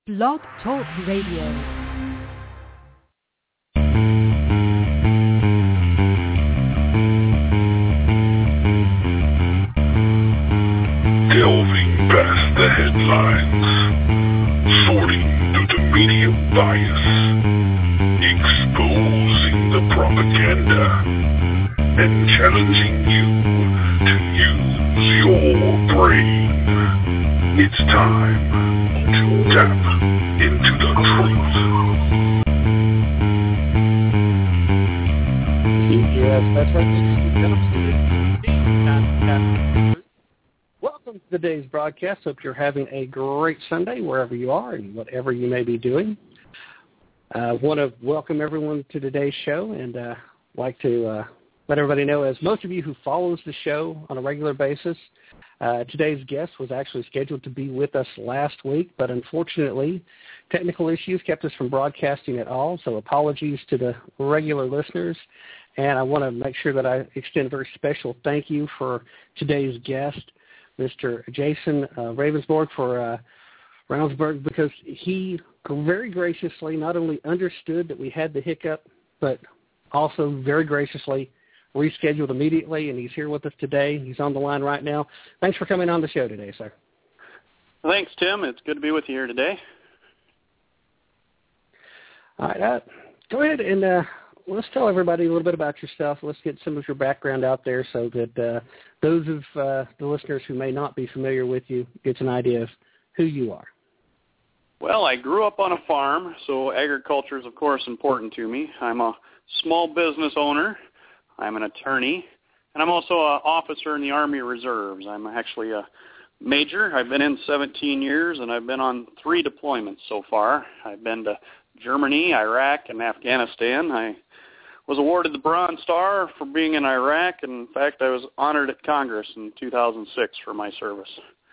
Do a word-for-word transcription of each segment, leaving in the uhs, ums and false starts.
Blog Talk Radio. Delving past the headlines, sorting through the media bias, exposing the propaganda, and challenging you to use your brain. It's time to tap into the truth. Yes, that's right, ladies and gentlemen. Welcome to today's broadcast. Hope you're having a great Sunday wherever you are and whatever you may be doing. I uh, want to welcome everyone to today's show and uh, like to uh, let everybody know, as most of you who follows the show on a regular basis, uh, today's guest was actually scheduled to be with us last week, but unfortunately, technical issues kept us from broadcasting at all, so apologies to the regular listeners. And I want to make sure that I extend a very special thank you for today's guest, Mister Jason uh, Ravensborg for uh, Ravensborg, because he very graciously not only understood that we had the hiccup, but also very graciously rescheduled immediately, and he's here with us today. He's on the line right now. Thanks for coming on the show today, sir. Thanks, Tim. It's good to be with you here today. All right. Uh, go ahead and uh, let's tell everybody a little bit about yourself. Let's get some of your background out there so that uh, those of uh, the listeners who may not be familiar with you get an idea of who you are. Well, I grew up on a farm, so agriculture is, of course, important to me. I'm a small business owner. I'm an attorney, and I'm also an officer in the Army Reserves. I'm actually a major. I've been in seventeen years, and I've been on three deployments so far. I've been to Germany, Iraq, and Afghanistan. I was awarded the Bronze Star for being in Iraq, and in fact, I was honored at Congress in two thousand six for my service.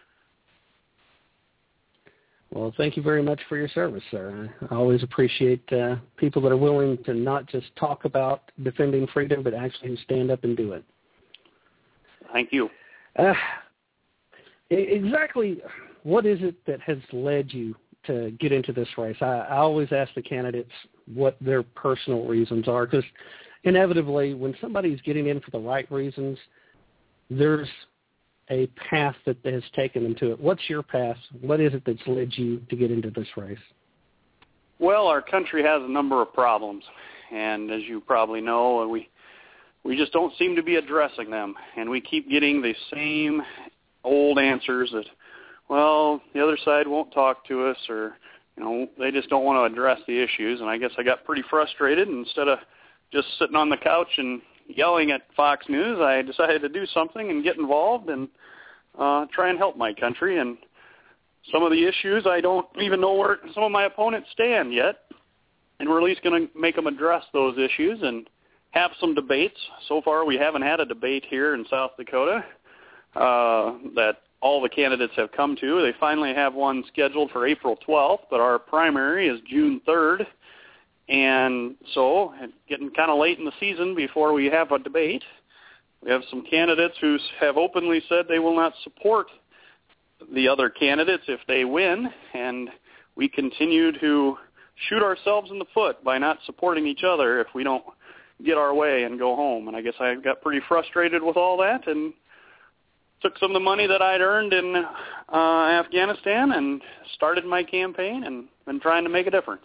Well, thank you very much for your service, sir. I always appreciate uh, people that are willing to not just talk about defending freedom, but actually stand up and do it. Thank you. Uh, exactly what is it that has led you to get into this race? I, I always ask the candidates what their personal reasons are, because inevitably when somebody's getting in for the right reasons, there's a path that has taken them to it. What's your path? What is it that's led you to get into this race? Well, our country has a number of problems, and as you probably know, we we just don't seem to be addressing them, and we keep getting the same old answers that, well, the other side won't talk to us, or, you know, they just don't want to address the issues, and I guess I got pretty frustrated, and instead of just sitting on the couch and yelling at Fox News, I decided to do something and get involved and uh, try and help my country. And some of the issues, I don't even know where some of my opponents stand yet, and we're at least going to make them address those issues and have some debates. So far, we haven't had a debate here in South Dakota uh, that all the candidates have come to. They finally have one scheduled for April twelfth, but our primary is June third. And so, getting kind of late in the season before we have a debate, we have some candidates who have openly said they will not support the other candidates if they win, and we continue to shoot ourselves in the foot by not supporting each other if we don't get our way and go home. And I guess I got pretty frustrated with all that and took some of the money that I'd earned in uh, Afghanistan and started my campaign and been trying to make a difference.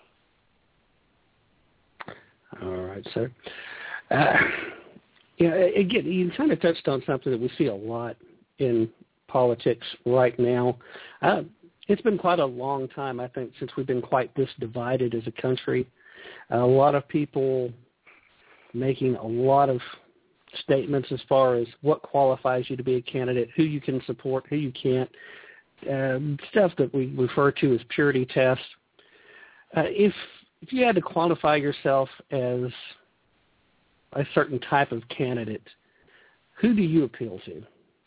All right, sir. Uh, yeah, again, you kind of touched on something that we see a lot in politics right now. Uh, it's been quite a long time, I think, since we've been quite this divided as a country. Uh, a lot of people making a lot of statements as far as what qualifies you to be a candidate, who you can support, who you can't, uh, stuff that we refer to as purity tests. Uh, if If you had to qualify yourself as a certain type of candidate, who do you appeal to?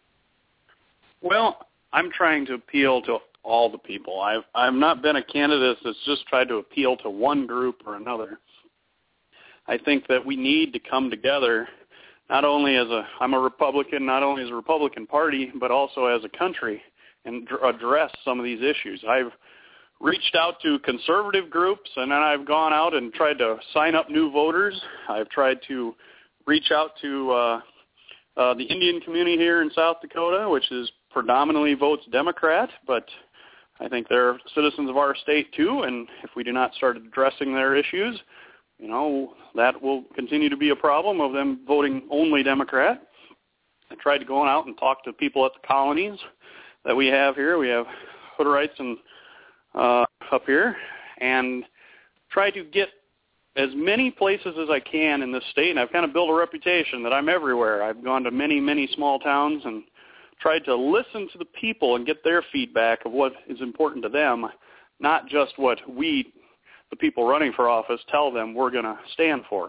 Well, I'm trying to appeal to all the people. I've I've not been a candidate that's just tried to appeal to one group or another. I think that we need to come together, not only as a I'm a Republican, not only as a Republican Party, but also as a country, and address some of these issues. I've reached out to conservative groups, and then I've gone out and tried to sign up new voters. I've tried to reach out to uh, uh, the Indian community here in South Dakota, which is predominantly votes Democrat, but I think they're citizens of our state too, and if we do not start addressing their issues, you know, that will continue to be a problem of them voting only Democrat. I tried to go out and talk to people at the colonies that we have here. We have Hutterites and uh, up here, and try to get as many places as I can in this state, and I've kind of built a reputation that I'm everywhere. I've gone to many, many small towns and tried to listen to the people and get their feedback of what is important to them, not just what we, the people running for office, tell them we're going to stand for.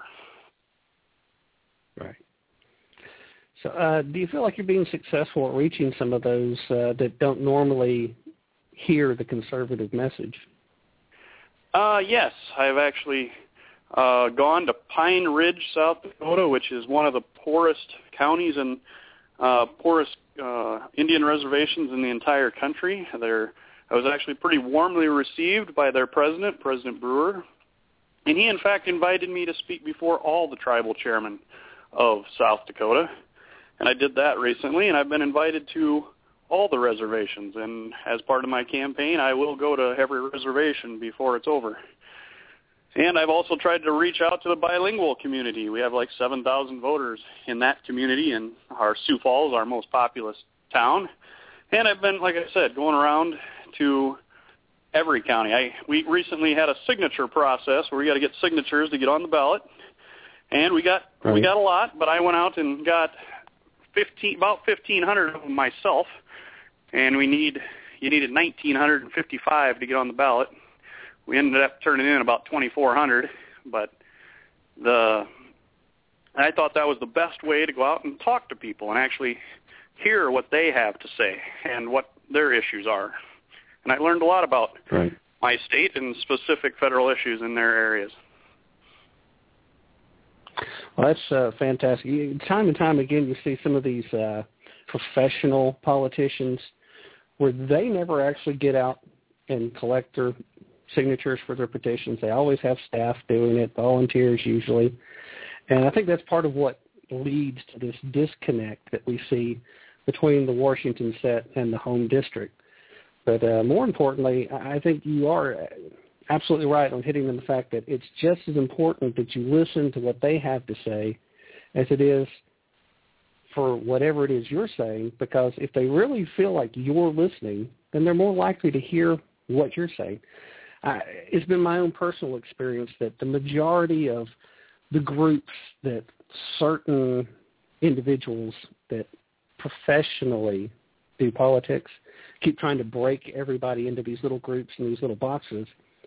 Right. So uh, do you feel like you're being successful at reaching some of those uh, that don't normally hear the conservative message? Uh, yes, I've actually uh, gone to Pine Ridge, South Dakota, which is one of the poorest counties and uh, poorest uh, Indian reservations in the entire country. They're, I was actually pretty warmly received by their president, President Brewer, and he, in fact, invited me to speak before all the tribal chairmen of South Dakota, and I did that recently, and I've been invited to all the reservations, and as part of my campaign, I will go to every reservation before it's over. And I've also tried to reach out to the bilingual community. We have like seven thousand voters in that community, and our Sioux Falls, our most populous town. And I've been, like I said, going around to every county. I we recently had a signature process where we got to get signatures to get on the ballot, and we got right. we got a lot. But I went out and got fifteen, about fifteen hundred of them myself, and we need you needed nineteen fifty-five to get on the ballot. We ended up turning in about twenty-four hundred, but the I thought that was the best way to go out and talk to people and actually hear what they have to say and what their issues are. And I learned a lot about right. my state and specific federal issues in their areas. Well, that's uh, fantastic. Time and time again, you see some of these uh, professional politicians where they never actually get out and collect their signatures for their petitions. They always have staff doing it, volunteers usually. And I think that's part of what leads to this disconnect that we see between the Washington set and the home district. But uh, more importantly, I think you are absolutely right on hitting on the fact that it's just as important that you listen to what they have to say as it is for whatever it is you're saying, because if they really feel like you're listening, then they're more likely to hear what you're saying. I, it's been my own personal experience that the majority of the groups that certain individuals that professionally do politics keep trying to break everybody into these little groups and these little boxes.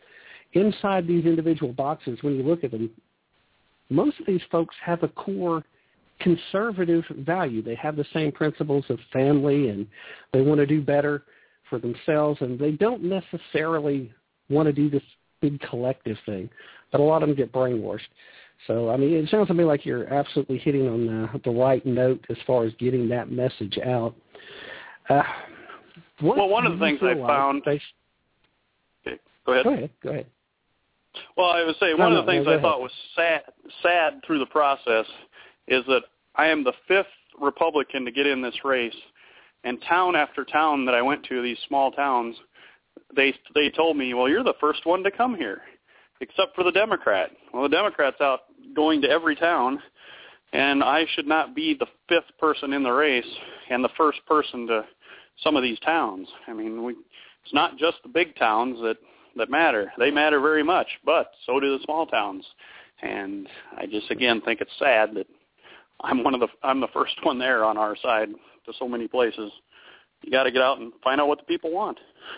Inside these individual boxes, when you look at them, most of these folks have a core conservative value. They have the same principles of family, and they want to do better for themselves, and they don't necessarily want to do this big collective thing, but a lot of them get brainwashed. So, I mean, it sounds to me like you're absolutely hitting on the, the right note as far as getting that message out. Uh, well, one of the things I found... They, okay, go ahead. Go ahead. Go ahead. Well, I was saying, no, one no, of the things no, I thought was sad, sad through the process is that I am the fifth Republican to get in this race, and town after town that I went to, these small towns, they they told me, well, you're the first one to come here, except for the Democrat. Well, the Democrat's out going to every town, and I should not be the fifth person in the race and the first person to some of these towns. I mean, we, it's not just the big towns that, that matter. They matter very much, but so do the small towns. And I just, again, think it's sad that I'm one of the I'm the first one there on our side to so many places. You got to get out and find out what the people want.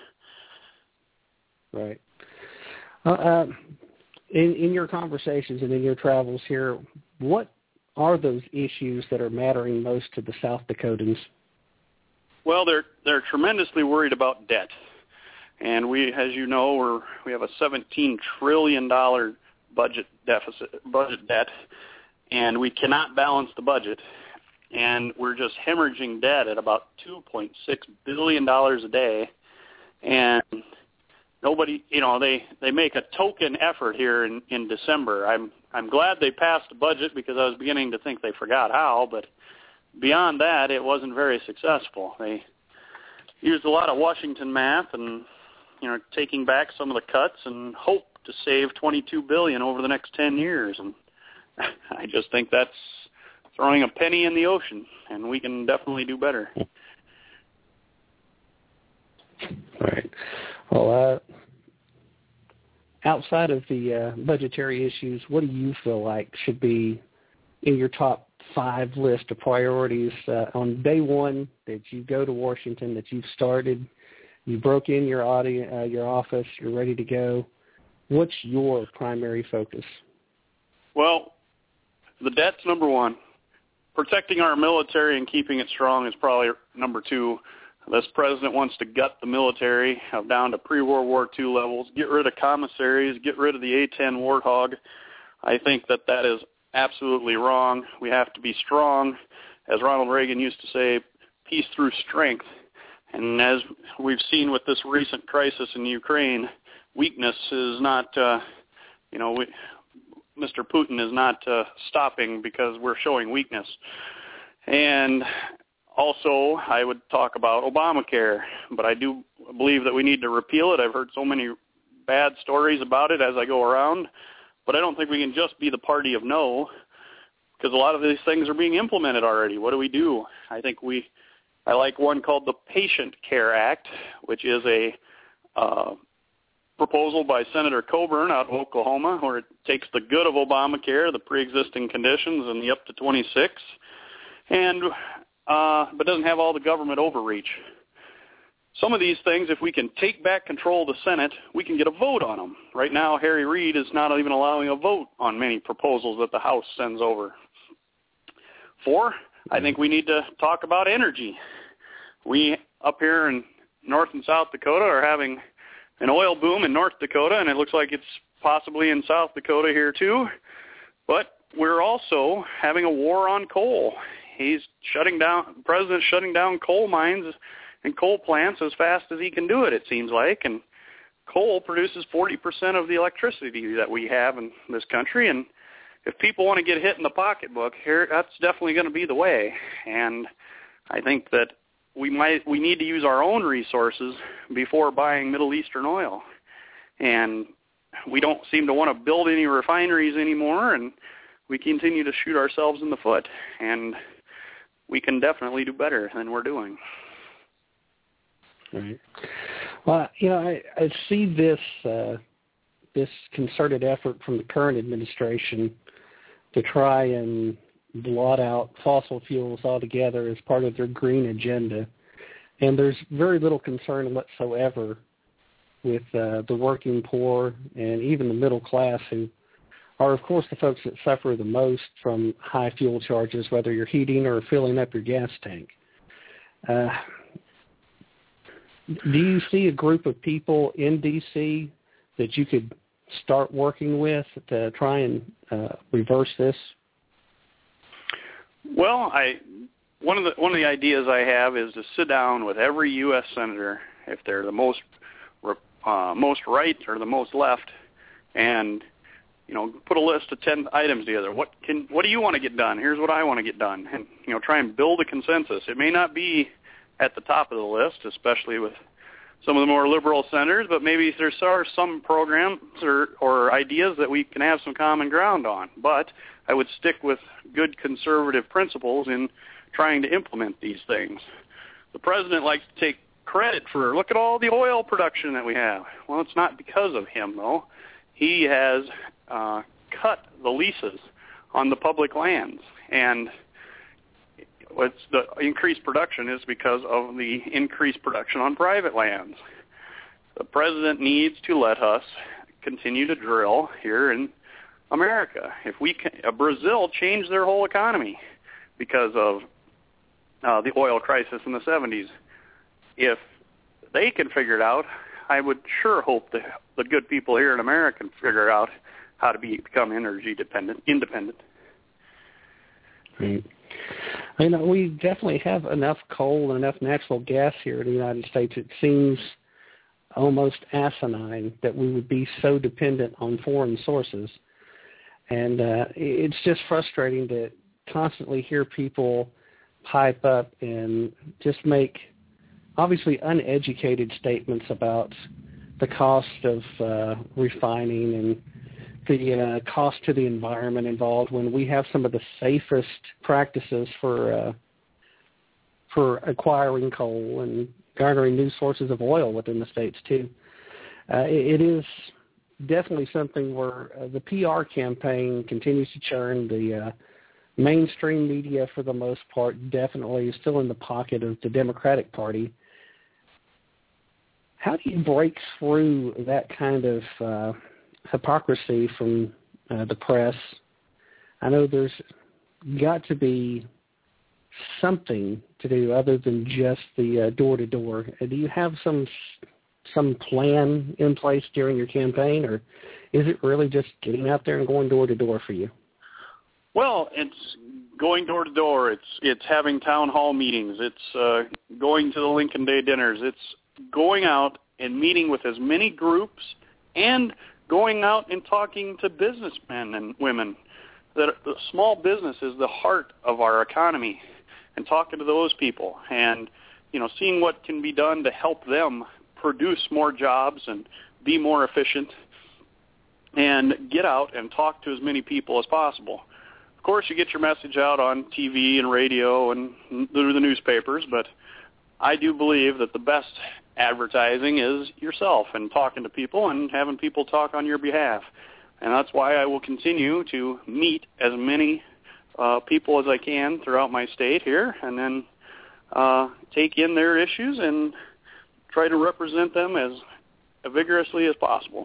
Right. Uh, uh, in in your conversations and in your travels here, what are those issues that are mattering most to the South Dakotans? Well, they're they're tremendously worried about debt, and we, as you know, we're we have a seventeen trillion dollars budget deficit, budget debt, and we cannot balance the budget, and we're just hemorrhaging debt at about two point six billion dollars a day, and nobody, you know, they, they make a token effort here in, in December. I'm I'm glad they passed the budget because I was beginning to think they forgot how, but beyond that, it wasn't very successful. They used a lot of Washington math and, you know, taking back some of the cuts and hope to save twenty-two billion dollars over the next ten years. And I just think that's throwing a penny in the ocean, and we can definitely do better. All right. Well, uh, outside of the uh, budgetary issues, what do you feel like should be in your top five list of priorities uh, on day one that you go to Washington, that you've started, you broke in your audience, uh, your office, you're ready to go? What's your primary focus? Well, the debt's number one. Protecting our military and keeping it strong is probably number two. This president wants to gut the military down to pre-World War Two levels, get rid of commissaries, get rid of the A ten Warthog. I think that that is absolutely wrong. We have to be strong. As Ronald Reagan used to say, peace through strength. And as we've seen with this recent crisis in Ukraine, weakness is not, uh, you know, we, Mister Putin is not uh, stopping because we're showing weakness. And also, I would talk about Obamacare, but I do believe that we need to repeal it. I've heard so many bad stories about it as I go around, but I don't think we can just be the party of no, because a lot of these things are being implemented already. What do we do? I think we, I like one called the Patient Care Act, which is a uh, proposal by Senator Coburn out of Oklahoma, where it takes the good of Obamacare, the pre-existing conditions, and the up to twenty-six, and uh, but doesn't have all the government overreach. Some of these things, if we can take back control of the Senate, we can get a vote on them. Right now, Harry Reid is not even allowing a vote on many proposals that the House sends over. Four, I think we need to talk about energy. We up here in North and South Dakota are having an oil boom in North Dakota, and it looks like it's possibly in South Dakota here too. But we're also having a war on coal. He's shutting down, the president's shutting down coal mines and coal plants as fast as he can do it, it seems like. And coal produces forty percent of the electricity that we have in this country. And if people want to get hit in the pocketbook here, that's definitely going to be the way. And I think that we might we need to use our own resources before buying Middle Eastern oil. And we don't seem to want to build any refineries anymore, and we continue to shoot ourselves in the foot. And we can definitely do better than we're doing. Right. Well, you know, I, I see this uh, this concerted effort from the current administration to try and blot out fossil fuels altogether as part of their green agenda. And there's very little concern whatsoever with uh, the working poor and even the middle class, who are, of course, the folks that suffer the most from high fuel charges, whether you're heating or filling up your gas tank. Uh, do you see a group of people in D C that you could start working with to try and uh, reverse this? Well, I one of the one of the ideas I have is to sit down with every U S senator, if they're the most uh, most right or the most left, and you know, put a list of ten items together. What can what do you want to get done? Here's what I want to get done, and you know, try and build a consensus. It may not be at the top of the list, especially with some of the more liberal senators, but maybe there are some programs or, or ideas that we can have some common ground on. But I would stick with good conservative principles in trying to implement these things. The president likes to take credit for, look at all the oil production that we have. Well, it's not because of him, though. He has uh, cut the leases on the public lands, and what's the increased production is because of the increased production on private lands. The president needs to let us continue to drill here in America. If we can, uh, Brazil changed their whole economy because of uh, the oil crisis in the seventies. If they can figure it out, I would sure hope that the good people here in America can figure out how to be, become energy dependent, independent. Right. You know, we definitely have enough coal and enough natural gas here in the United States. It seems almost asinine that we would be so dependent on foreign sources. And uh, it's just frustrating to constantly hear people pipe up and just make obviously uneducated statements about the cost of uh, refining and the uh, cost to the environment involved when we have some of the safest practices for uh, for acquiring coal and garnering new sources of oil within the states too. Uh, it, it is definitely something where uh, the P R campaign continues to churn. The uh, mainstream media, for the most part, definitely is still in the pocket of the Democratic Party. How do you break through that kind of uh, hypocrisy from uh, the press? I know there's got to be something to do other than just the uh, door-to-door. Uh, do you have some some plan in place during your campaign, or is it really just getting out there and going door-to-door for you? Well, it's going door to door. It's it's having town hall meetings. It's uh, going to the Lincoln Day dinners. It's going out and meeting with as many groups and going out and talking to businessmen and women. That the small business is the heart of our economy, and talking to those people and, you know, seeing what can be done to help them produce more jobs and be more efficient and get out and talk to as many people as possible. Of course, you get your message out on T V and radio and through the newspapers, but I do believe that the best advertising is yourself and talking to people and having people talk on your behalf. And that's why I will continue to meet as many uh, people as I can throughout my state here, and then uh, take in their issues and try to represent them as vigorously as possible.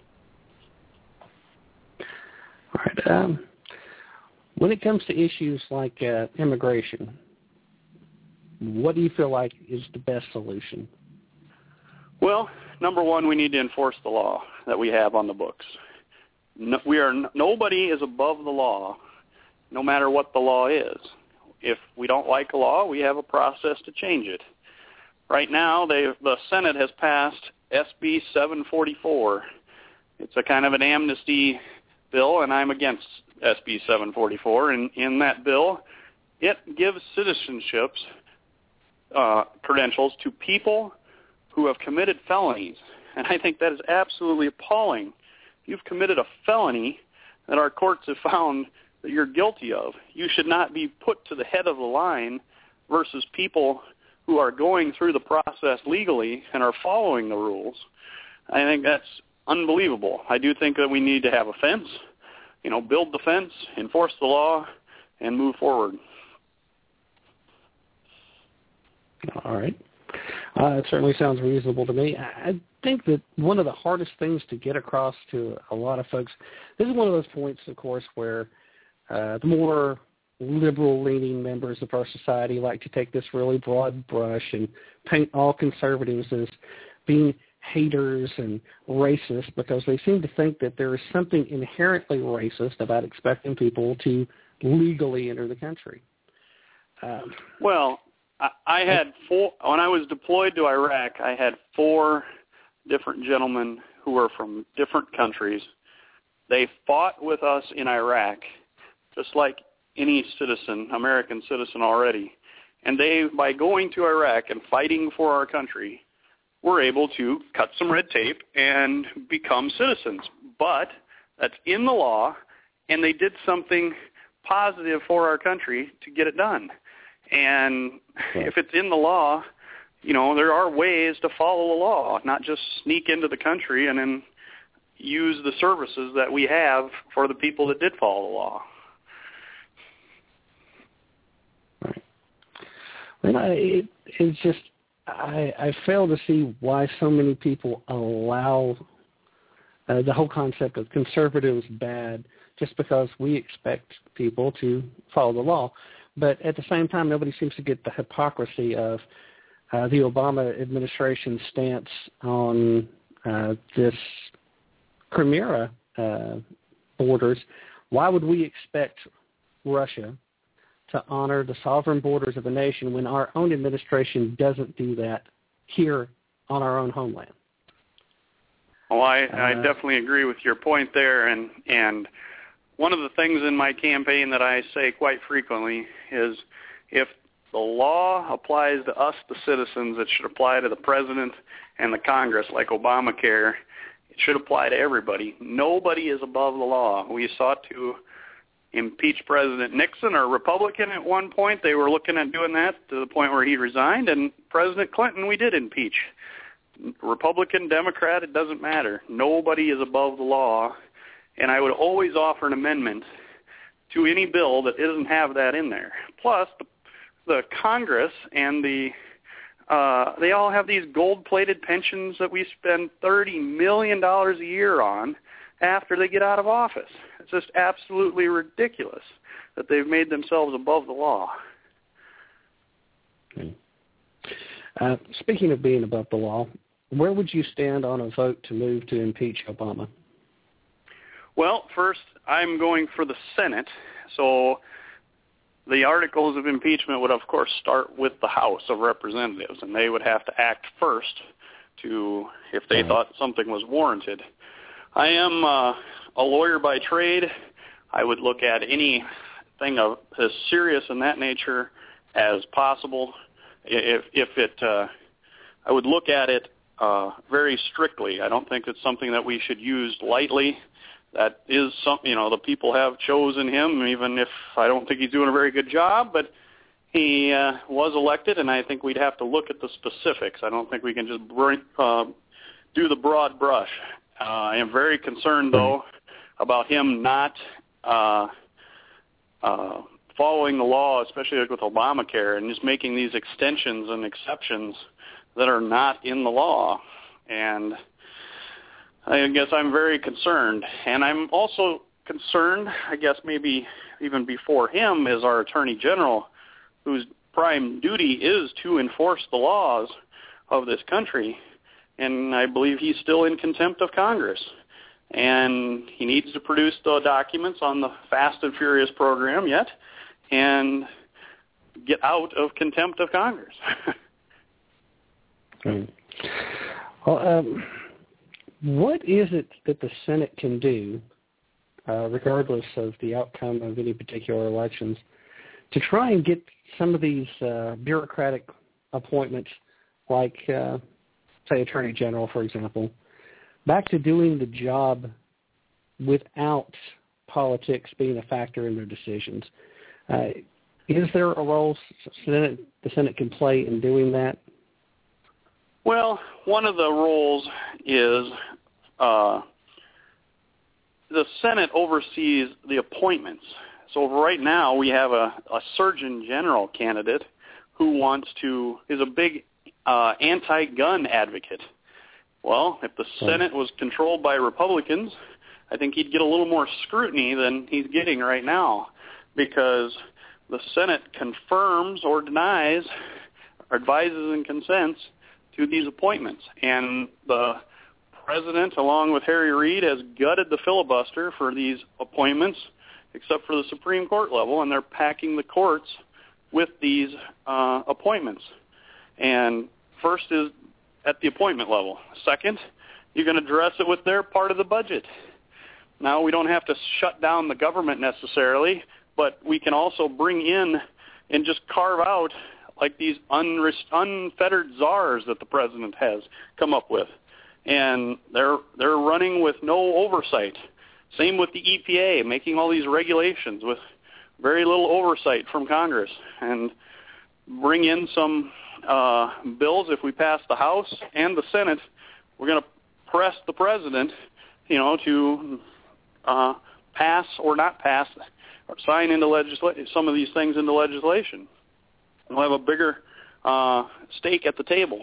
All right. Um, when it comes to issues like uh, immigration, what do you feel like is the best solution? Well, number one, we need to enforce the law that we have on the books. No, we are nobody is above the law, no matter what the law is. If we don't like a law, we have a process to change it. Right now, they, the Senate has passed S B seven forty-four. It's a kind of an amnesty bill, and I'm against S B seven forty-four. And in that bill, it gives citizenships uh, credentials to people who have committed felonies. And I think that is absolutely appalling. If you've committed a felony that our courts have found that you're guilty of, you should not be put to the head of the line versus people who are going through the process legally and are following the rules. I think that's unbelievable. I do think that we need to have a fence, you know, build the fence, enforce the law, and move forward. All right. Uh, it certainly sounds reasonable to me. I think that one of the hardest things to get across to a lot of folks, this is one of those points, of course, where uh, the more liberal-leaning members of our society like to take this really broad brush and paint all conservatives as being haters and racist, because they seem to think that there is something inherently racist about expecting people to legally enter the country. Um, well, I, I had four, when I was deployed to Iraq, I had four different gentlemen who were from different countries. They fought with us in Iraq, just like any citizen, American citizen already. And they, by going to Iraq and fighting for our country, were able to cut some red tape and become citizens. But that's in the law, and they did something positive for our country to get it done. And if it's in the law, you know, there are ways to follow the law, not just sneak into the country and then use the services that we have for the people that did follow the law. Right. Well, I, it, it's just, I, I fail to see why so many people allow uh, the whole concept of conservatives bad just because we expect people to follow the law. But at the same time, nobody seems to get the hypocrisy of uh, the Obama administration's stance on uh, this Crimea uh, borders. Why would we expect Russia to honor the sovereign borders of a nation when our own administration doesn't do that here on our own homeland? Well, I, I uh, definitely agree with your point there, and and one of the things in my campaign that I say quite frequently is if the law applies to us, the citizens, it should apply to the president and the Congress, like Obamacare. It should apply to everybody. Nobody is above the law. We sought to impeach President Nixon, or Republican at one point. They were looking at doing that to the point where he resigned, and President Clinton we did impeach. Republican, Democrat, it doesn't matter. Nobody is above the law, and I would always offer an amendment to any bill that doesn't have that in there. Plus, the, the Congress and the uh, they all have these gold-plated pensions that we spend thirty million dollars a year on after they get out of office. It's just absolutely ridiculous that they've made themselves above the law. Okay. Uh, speaking of being above the law, where would you stand on a vote to move to impeach Obama? Well, first, I'm going for the Senate. So the articles of impeachment would, of course, start with the House of Representatives, and they would have to act first to, if they right. thought something was warranted. I am uh, a lawyer by trade. I would look at anything of as serious in that nature as possible. If, if it, uh, I would look at it uh, very strictly. I don't think it's something that we should use lightly. That is something, you know, the people have chosen him, even if I don't think he's doing a very good job, but he uh, was elected, and I think we'd have to look at the specifics. I don't think we can just bring, uh, do the broad brush. Uh, I am very concerned, though, about him not uh, uh, following the law, especially like with Obamacare, and just making these extensions and exceptions that are not in the law. And I guess I'm very concerned. And I'm also concerned, I guess maybe even before him, is our Attorney General, whose prime duty is to enforce the laws of this country. And I believe he's still in contempt of Congress. And he needs to produce the documents on the Fast and Furious program yet and get out of contempt of Congress. Right. Well, um, what is it that the Senate can do, uh, regardless of the outcome of any particular elections, to try and get some of these uh, bureaucratic appointments, like, uh, say, Attorney General, for example, back to doing the job without politics being a factor in their decisions? Uh, is there a role Senate, the Senate can play in doing that? Well, one of the roles is uh, the Senate oversees the appointments. So right now we have a, a Surgeon General candidate who wants to, is a big uh, anti-gun advocate. Well, if the Senate was controlled by Republicans, I think he'd get a little more scrutiny than he's getting right now, because the Senate confirms or denies, or advises and consents to these appointments. And the president, along with Harry Reid, has gutted the filibuster for these appointments, except for the Supreme Court level, and they're packing the courts with these uh, appointments. And first is at the appointment level. Second, you can address it with their part of the budget. Now, we don't have to shut down the government necessarily, but we can also bring in and just carve out like these unrest- unfettered czars that the president has come up with. And they're they're running with no oversight. Same with the E P A, making all these regulations with very little oversight from Congress. And bring in some uh, bills. If we pass the House and the Senate, we're going to press the president, you know, to uh, pass or not pass or sign into legislation, some of these things into legislation. We'll have a bigger uh, stake at the table.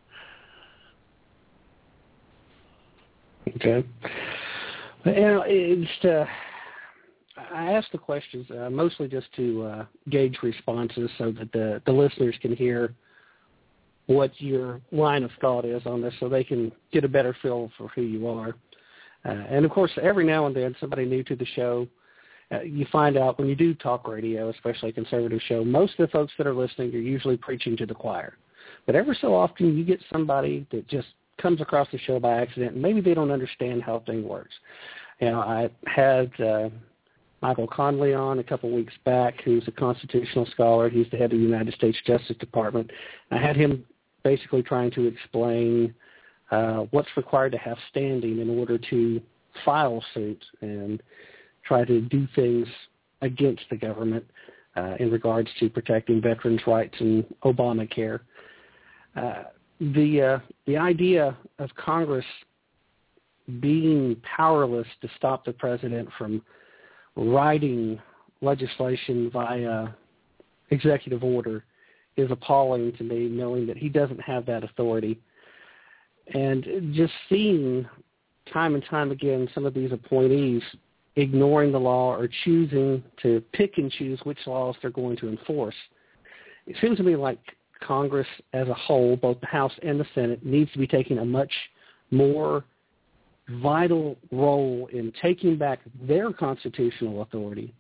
Okay. You know, it's, uh, I asked the questions uh, mostly just to uh, gauge responses so that the, the listeners can hear what your line of thought is on this, so they can get a better feel for who you are. Uh, and, of course, every now and then somebody new to the show, uh, you find out when you do talk radio, especially a conservative show, most of the folks that are listening are usually preaching to the choir. But every so often you get somebody that just comes across the show by accident, and maybe they don't understand how thing works. You know, I had uh, Michael Conley on a couple weeks back, who's a constitutional scholar. He's the head of the United States Justice Department. I had him basically trying to explain uh, what's required to have standing in order to file suit and try to do things against the government uh, in regards to protecting veterans' rights and Obamacare. Uh, the uh, the idea of Congress being powerless to stop the president from writing legislation via executive order is appalling to me, knowing that he doesn't have that authority. And just seeing time and time again some of these appointees ignoring the law or choosing to pick and choose which laws they're going to enforce, it seems to me like Congress as a whole, both the House and the Senate, needs to be taking a much more vital role in taking back their constitutional authority.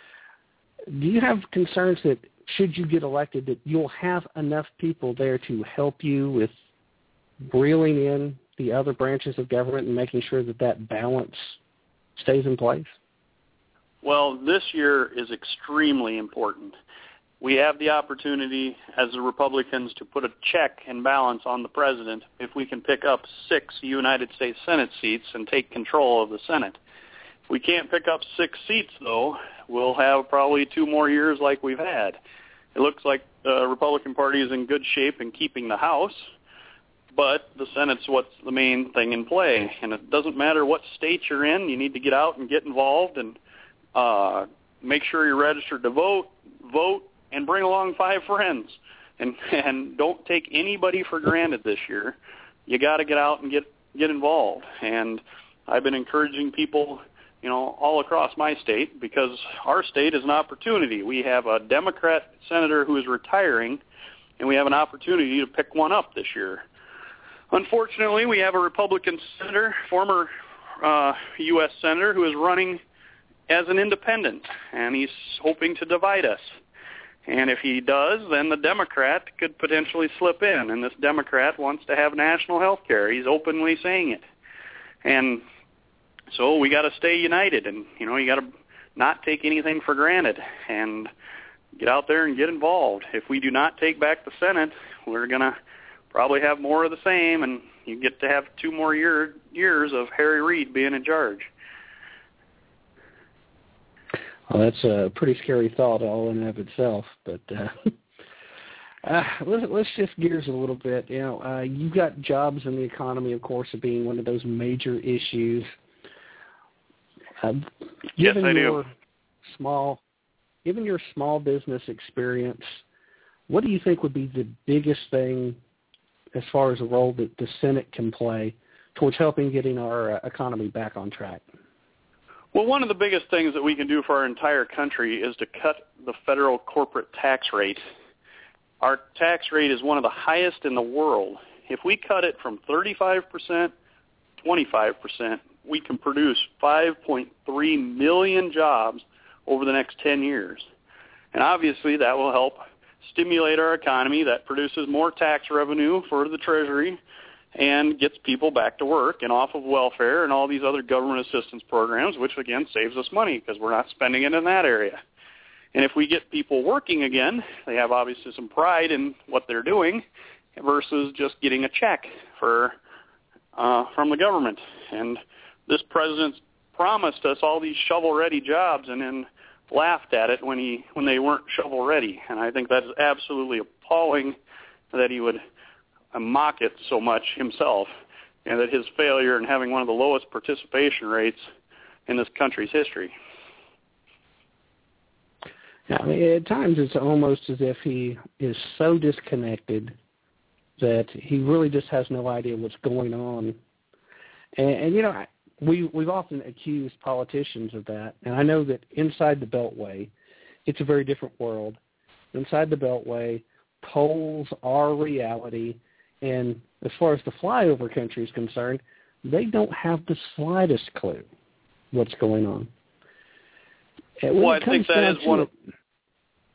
Do you have concerns that should you get elected that you'll have enough people there to help you with reeling in the other branches of government and making sure that that balance stays in place? Well, this year is extremely important. We have the opportunity as the Republicans to put a check and balance on the president if we can pick up six United States Senate seats and take control of the Senate. If we can't pick up six seats, though, we'll have probably two more years like we've had. It looks like the Republican Party is in good shape in keeping the House, but the Senate's what's the main thing in play. And it doesn't matter what state you're in, you need to get out and get involved and uh, make sure you're registered to vote, vote, and bring along five friends. And and don't take anybody for granted this year. You got to get out and get, get involved. And I've been encouraging people, you know, all across my state, because our state is an opportunity. We have a Democrat senator who is retiring, and we have an opportunity to pick one up this year. Unfortunately, we have a Republican senator, former uh, U S senator, who is running as an independent, and he's hoping to divide us. And if he does, then the Democrat could potentially slip in, and this Democrat wants to have national health care. He's openly saying it. And so we got to stay united, and, you know, you got to not take anything for granted and get out there and get involved. If we do not take back the Senate, we're going to probably have more of the same, and you get to have two more year, years of Harry Reid being in charge. Well, that's a pretty scary thought all in and of itself. But uh, uh, let's, let's shift gears a little bit. You know, uh, you've got jobs in the economy, of course, of being one of those major issues. Uh, yes, given I your do. Small, given your small business experience, what do you think would be the biggest thing as far as the role that the Senate can play towards helping getting our uh, economy back on track? Well, one of the biggest things that we can do for our entire country is to cut the federal corporate tax rate. Our tax rate is one of the highest in the world. If we cut it from thirty-five percent to twenty-five percent, we can produce five point three million jobs over the next ten years. And obviously that will help stimulate our economy. That produces more tax revenue for the Treasury and gets people back to work and off of welfare and all these other government assistance programs, which, again, saves us money because we're not spending it in that area. And if we get people working again, they have obviously some pride in what they're doing versus just getting a check for uh, from the government. And this president promised us all these shovel-ready jobs and then laughed at it when he when they weren't shovel-ready. And I think that is absolutely appalling that he would mock it so much himself, and that his failure in having one of the lowest participation rates in this country's history. Yeah, I mean, at times it's almost as if he is so disconnected that he really just has no idea what's going on. And, and you know, we, we've often accused politicians of that, and I know that inside the Beltway, it's a very different world. Inside the Beltway, polls are reality. And as far as the flyover country is concerned, they don't have the slightest clue what's going on. Well, I think that is one of...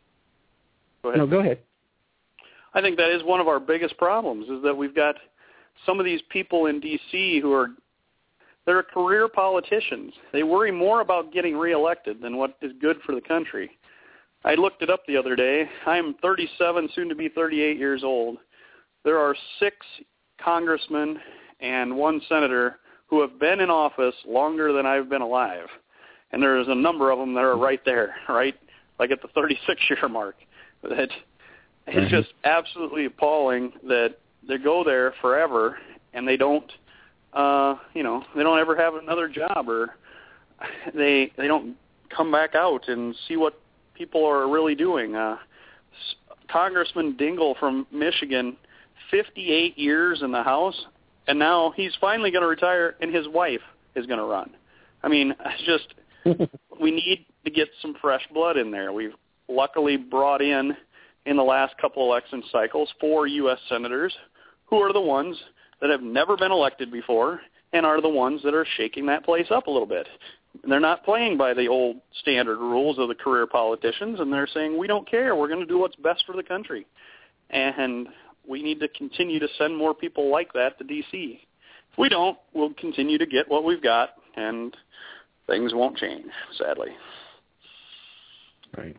Go ahead. No, go ahead. I think that is one of our biggest problems, is that we've got some of these people in D C who are, they're career politicians. They worry more about getting reelected than what is good for the country. I looked it up the other day. I'm thirty-seven, soon to be thirty-eight years old. There are six congressmen and one senator who have been in office longer than I've been alive. And there's a number of them that are right there, right, like at the thirty-six-year mark. That it's just absolutely appalling that they go there forever and they don't, uh, you know, they don't ever have another job, or they they don't come back out and see what people are really doing. Uh, Congressman Dingell from Michigan, fifty-eight years in the House, and now he's finally going to retire, and his wife is going to run. I mean, it's just we need to get some fresh blood in there. We've luckily brought in, in the last couple election cycles, four U S senators who are the ones that have never been elected before and are the ones that are shaking that place up a little bit. They're not playing by the old standard rules of the career politicians, and they're saying, we don't care. We're going to do what's best for the country. And we need to continue to send more people like that to D C. If we don't, we'll continue to get what we've got, and things won't change, sadly. Right.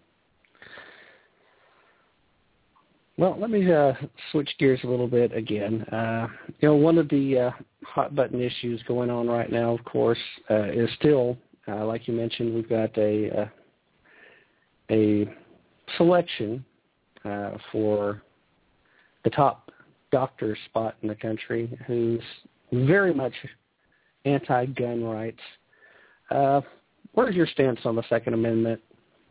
Well, let me uh, switch gears a little bit again. Uh, you know, one of the uh, hot-button issues going on right now, of course, uh, is still, uh, like you mentioned, we've got a uh, a selection uh, for the top doctor spot in the country who's very much anti-gun rights. Uh, what is your stance on the Second Amendment?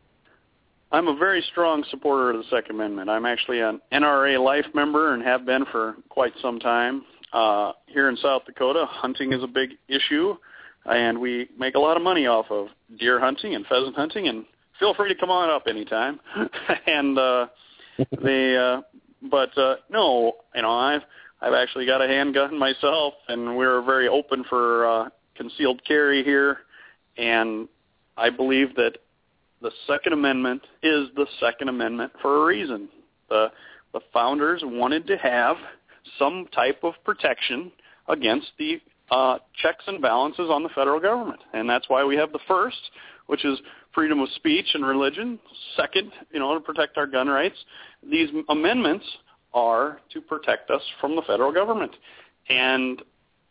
I'm a very strong supporter of the Second Amendment. I'm actually an N R A Life member and have been for quite some time. Uh, here in South Dakota, hunting is a big issue, and we make a lot of money off of deer hunting and pheasant hunting, and feel free to come on up anytime. and uh, they, uh, but uh, no, you know, I've I've actually got a handgun myself, and we're very open for uh, concealed carry here, and I believe that the Second Amendment is the Second Amendment for a reason. The the founders wanted to have some type of protection against the uh, checks and balances on the federal government, and that's why we have the first, which is freedom of speech and religion. Second, you know, to protect our gun rights. These amendments are to protect us from the federal government, and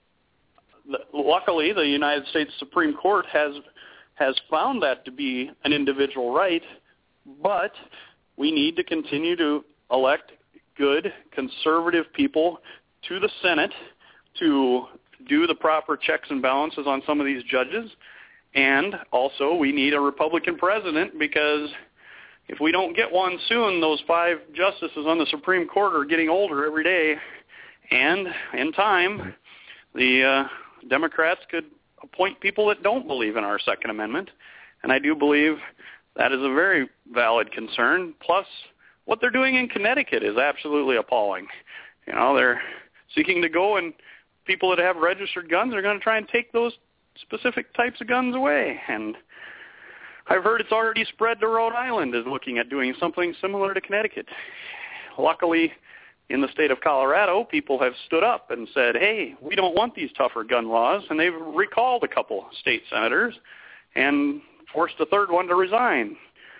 the, luckily, the United States Supreme Court has. has found that to be an individual right, but we need to continue to elect good, conservative people to the Senate to do the proper checks and balances on some of these judges, and also we need a Republican president, because if we don't get one soon, those five justices on the Supreme Court are getting older every day, and in time, the uh, Democrats could appoint people that don't believe in our Second Amendment, and I do believe that is a very valid concern. Plus, what they're doing in Connecticut is absolutely appalling. You know, they're seeking to go, and people that have registered guns are going to try and take those specific types of guns away. And I've heard it's already spread to Rhode Island is looking at doing something similar to Connecticut. Luckily, in the state of Colorado, people have stood up and said, hey, we don't want these tougher gun laws, and they've recalled a couple state senators and forced a third one to resign.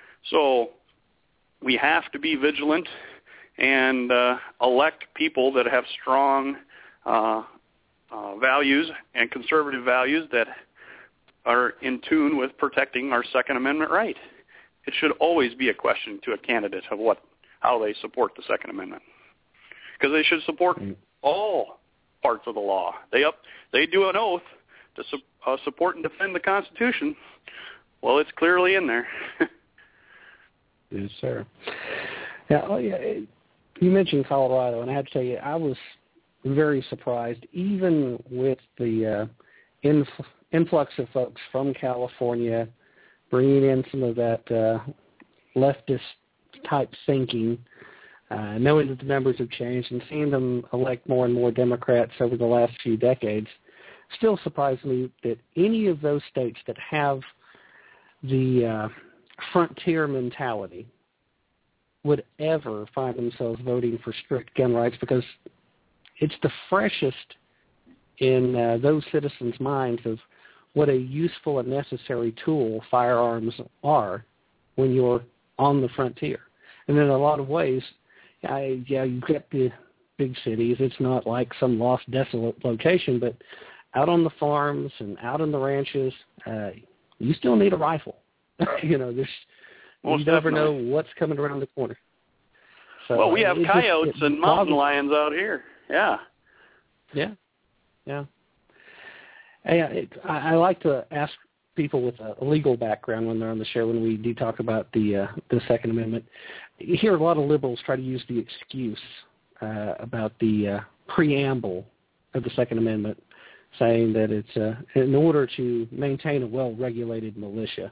So we have to be vigilant and uh, elect people that have strong uh, uh, values and conservative values that are in tune with protecting our Second Amendment right. It should always be a question to a candidate of what how they support the Second Amendment, because they should support all parts of the law. They up, they do an oath to su- uh, support and defend the Constitution. Well, it's clearly in there. Yes, sir. Yeah, oh, yeah. You mentioned Colorado, and I have to tell you, I was very surprised, even with the uh, inf- influx of folks from California bringing in some of that uh, leftist-type thinking, Uh, knowing that the numbers have changed and seeing them elect more and more Democrats over the last few decades, still surprised me that any of those states that have the uh, frontier mentality would ever find themselves voting for strict gun rights, because it's the freshest in uh, those citizens' minds of what a useful and necessary tool firearms are when you're on the frontier. And in a lot of ways, I, yeah, you get the big cities. It's not like some lost, desolate location, but out on the farms and out in the ranches, uh, you still need a rifle. you know, there's Most you never definitely. know what's coming around the corner. So, well, we have it coyotes just, it and mountain boggles. lions out here. Yeah. Yeah, yeah. Hey, it, I, I like to ask people with a legal background when they're on the show when we do talk about the uh, the Second Amendment. You hear a lot of liberals try to use the excuse uh, about the uh, preamble of the Second Amendment, saying that it's uh, in order to maintain a well-regulated militia.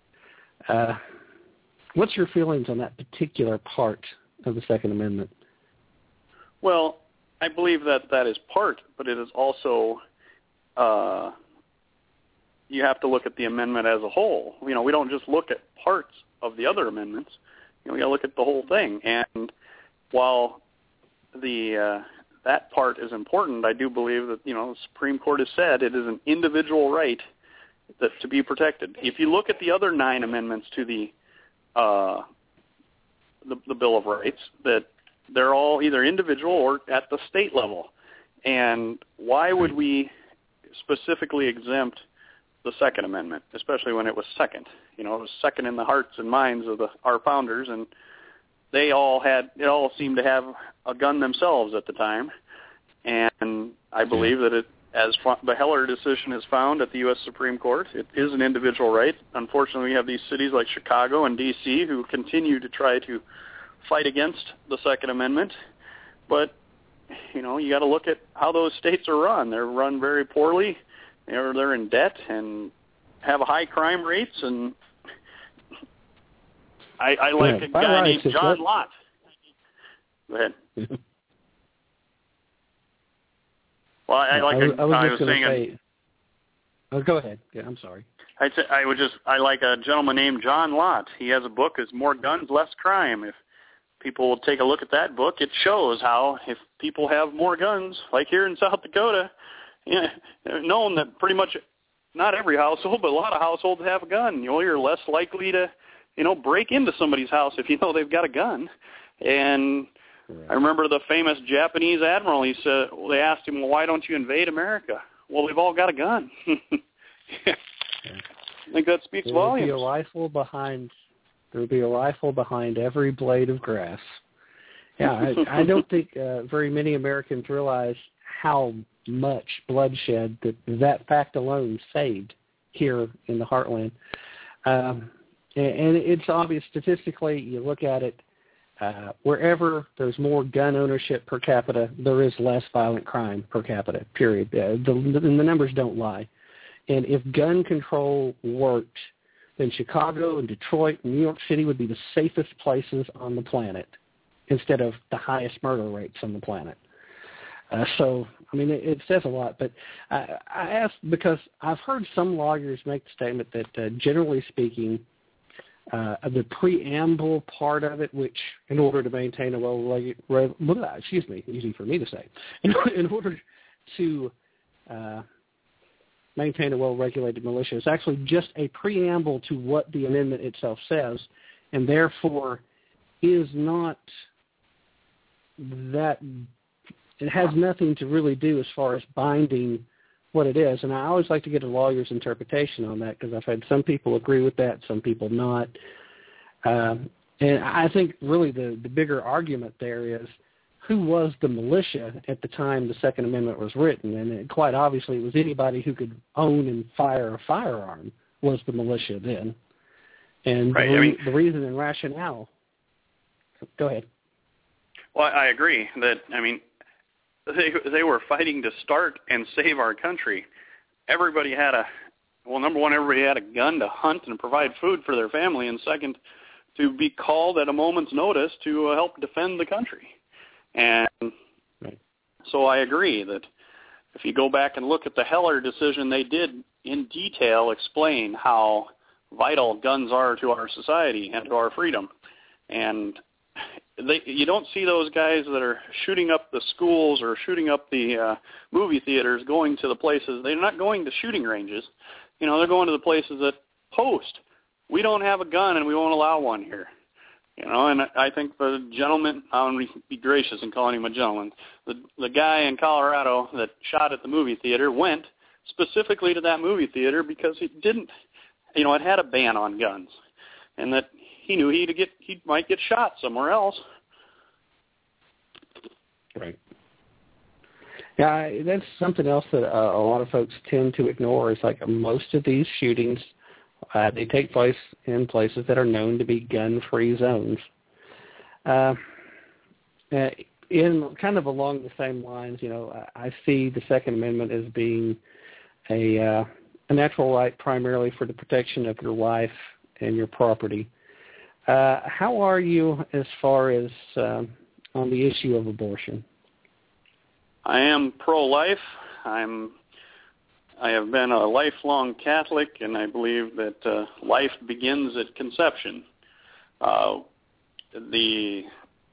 Uh, what's your feelings on that particular part of the Second Amendment? Well, I believe that that is part, but it is also uh, you have to look at the amendment as a whole. You know, we don't just look at parts of the other amendments. You know, we got to look at the whole thing. And while the uh, that part is important, I do believe that, you know, the Supreme Court has said it is an individual right that to be protected. If you look at the other nine amendments to the uh, the, the Bill of Rights, that they're all either individual or at the state level. And why would we specifically exempt the Second Amendment, especially when it was second? You know, it was second in the hearts and minds of the, our founders, and they all had, it all seemed to have a gun themselves at the time. And I believe that it, as the Heller decision has found at the U S Supreme Court, it is an individual right. Unfortunately, we have these cities like Chicago and D C who continue to try to fight against the Second Amendment. But, you know, you got to look at how those states are run. They're run very poorly. They're, they're in debt and have high crime rates. And I, I like yeah, a guy right, named John what? Lott. Go ahead. Well, I, I like. I was, a, I was I just was going to saying. say. Oh, go ahead. Yeah, I'm sorry. I'd say, I would just. I like a gentleman named John Lott. He has a book. It's More Guns, Less Crime. If people will take a look at that book, it shows how if people have more guns, like here in South Dakota, yeah, known that pretty much not every household, but a lot of households have a gun. You know, you're less likely to, you know, break into somebody's house if you know they've got a gun. And I remember the famous Japanese admiral. He said, well, they asked him, well, why don't you invade America? Well, they've all got a gun. I think that speaks there volumes. There would be a rifle behind. There would be a rifle behind every blade of grass. Yeah, I, I don't think uh, very many Americans realize how much bloodshed that that fact alone saved here in the heartland. Um, and, and it's obvious statistically. You look at it. Uh, wherever there's more gun ownership per capita, there is less violent crime per capita, period. Uh, the, the, the numbers don't lie. And if gun control worked, then Chicago and Detroit and New York City would be the safest places on the planet instead of the highest murder rates on the planet. Uh, so, I mean, it, it says a lot. But I, I ask because I've heard some lawyers make the statement that, uh, generally speaking, Uh, the preamble part of it, which in order to maintain a well, reg- excuse me, easy for me to say, in, in order to uh, maintain a well-regulated militia, it's actually just a preamble to what the amendment itself says, and therefore is not that, it has nothing to really do as far as binding what it is. And I always like to get a lawyer's interpretation on that because I've had some people agree with that, some people not. Um, and I think really the, the bigger argument there is who was the militia at the time the Second Amendment was written. And it, quite obviously it was anybody who could own and fire a firearm was the militia then. And right, the, I mean, the reason and rationale. Go ahead. Well, I agree that, I mean, They they were fighting to start and save our country. Everybody had a, well, number one, everybody had a gun to hunt and provide food for their family, and second, to be called at a moment's notice to uh, help defend the country. And right. So I agree that if you go back and look at the Heller decision, they did in detail explain how vital guns are to our society and to our freedom. And they, you don't see those guys that are shooting up the schools or shooting up the uh, movie theaters going to the places. They're not going to shooting ranges. You know, they're going to the places that post, we don't have a gun and we won't allow one here. You know, and I think the gentleman, I'm going to be gracious in calling him a gentleman, the, the guy in Colorado that shot at the movie theater went specifically to that movie theater because he didn't, you know, it had a ban on guns, and that he knew he'd get, he might get shot somewhere else. Right. Yeah, that's something else that uh, a lot of folks tend to ignore is like most of these shootings, uh, they take place in places that are known to be gun-free zones. Uh, in kind of along the same lines, you know, I see the Second Amendment as being a, uh, a natural right primarily for the protection of your life and your property. Uh, how are you as far as um, on the issue of abortion? I am pro-life. I'm. I have been a lifelong Catholic, and I believe that uh, life begins at conception. Uh, the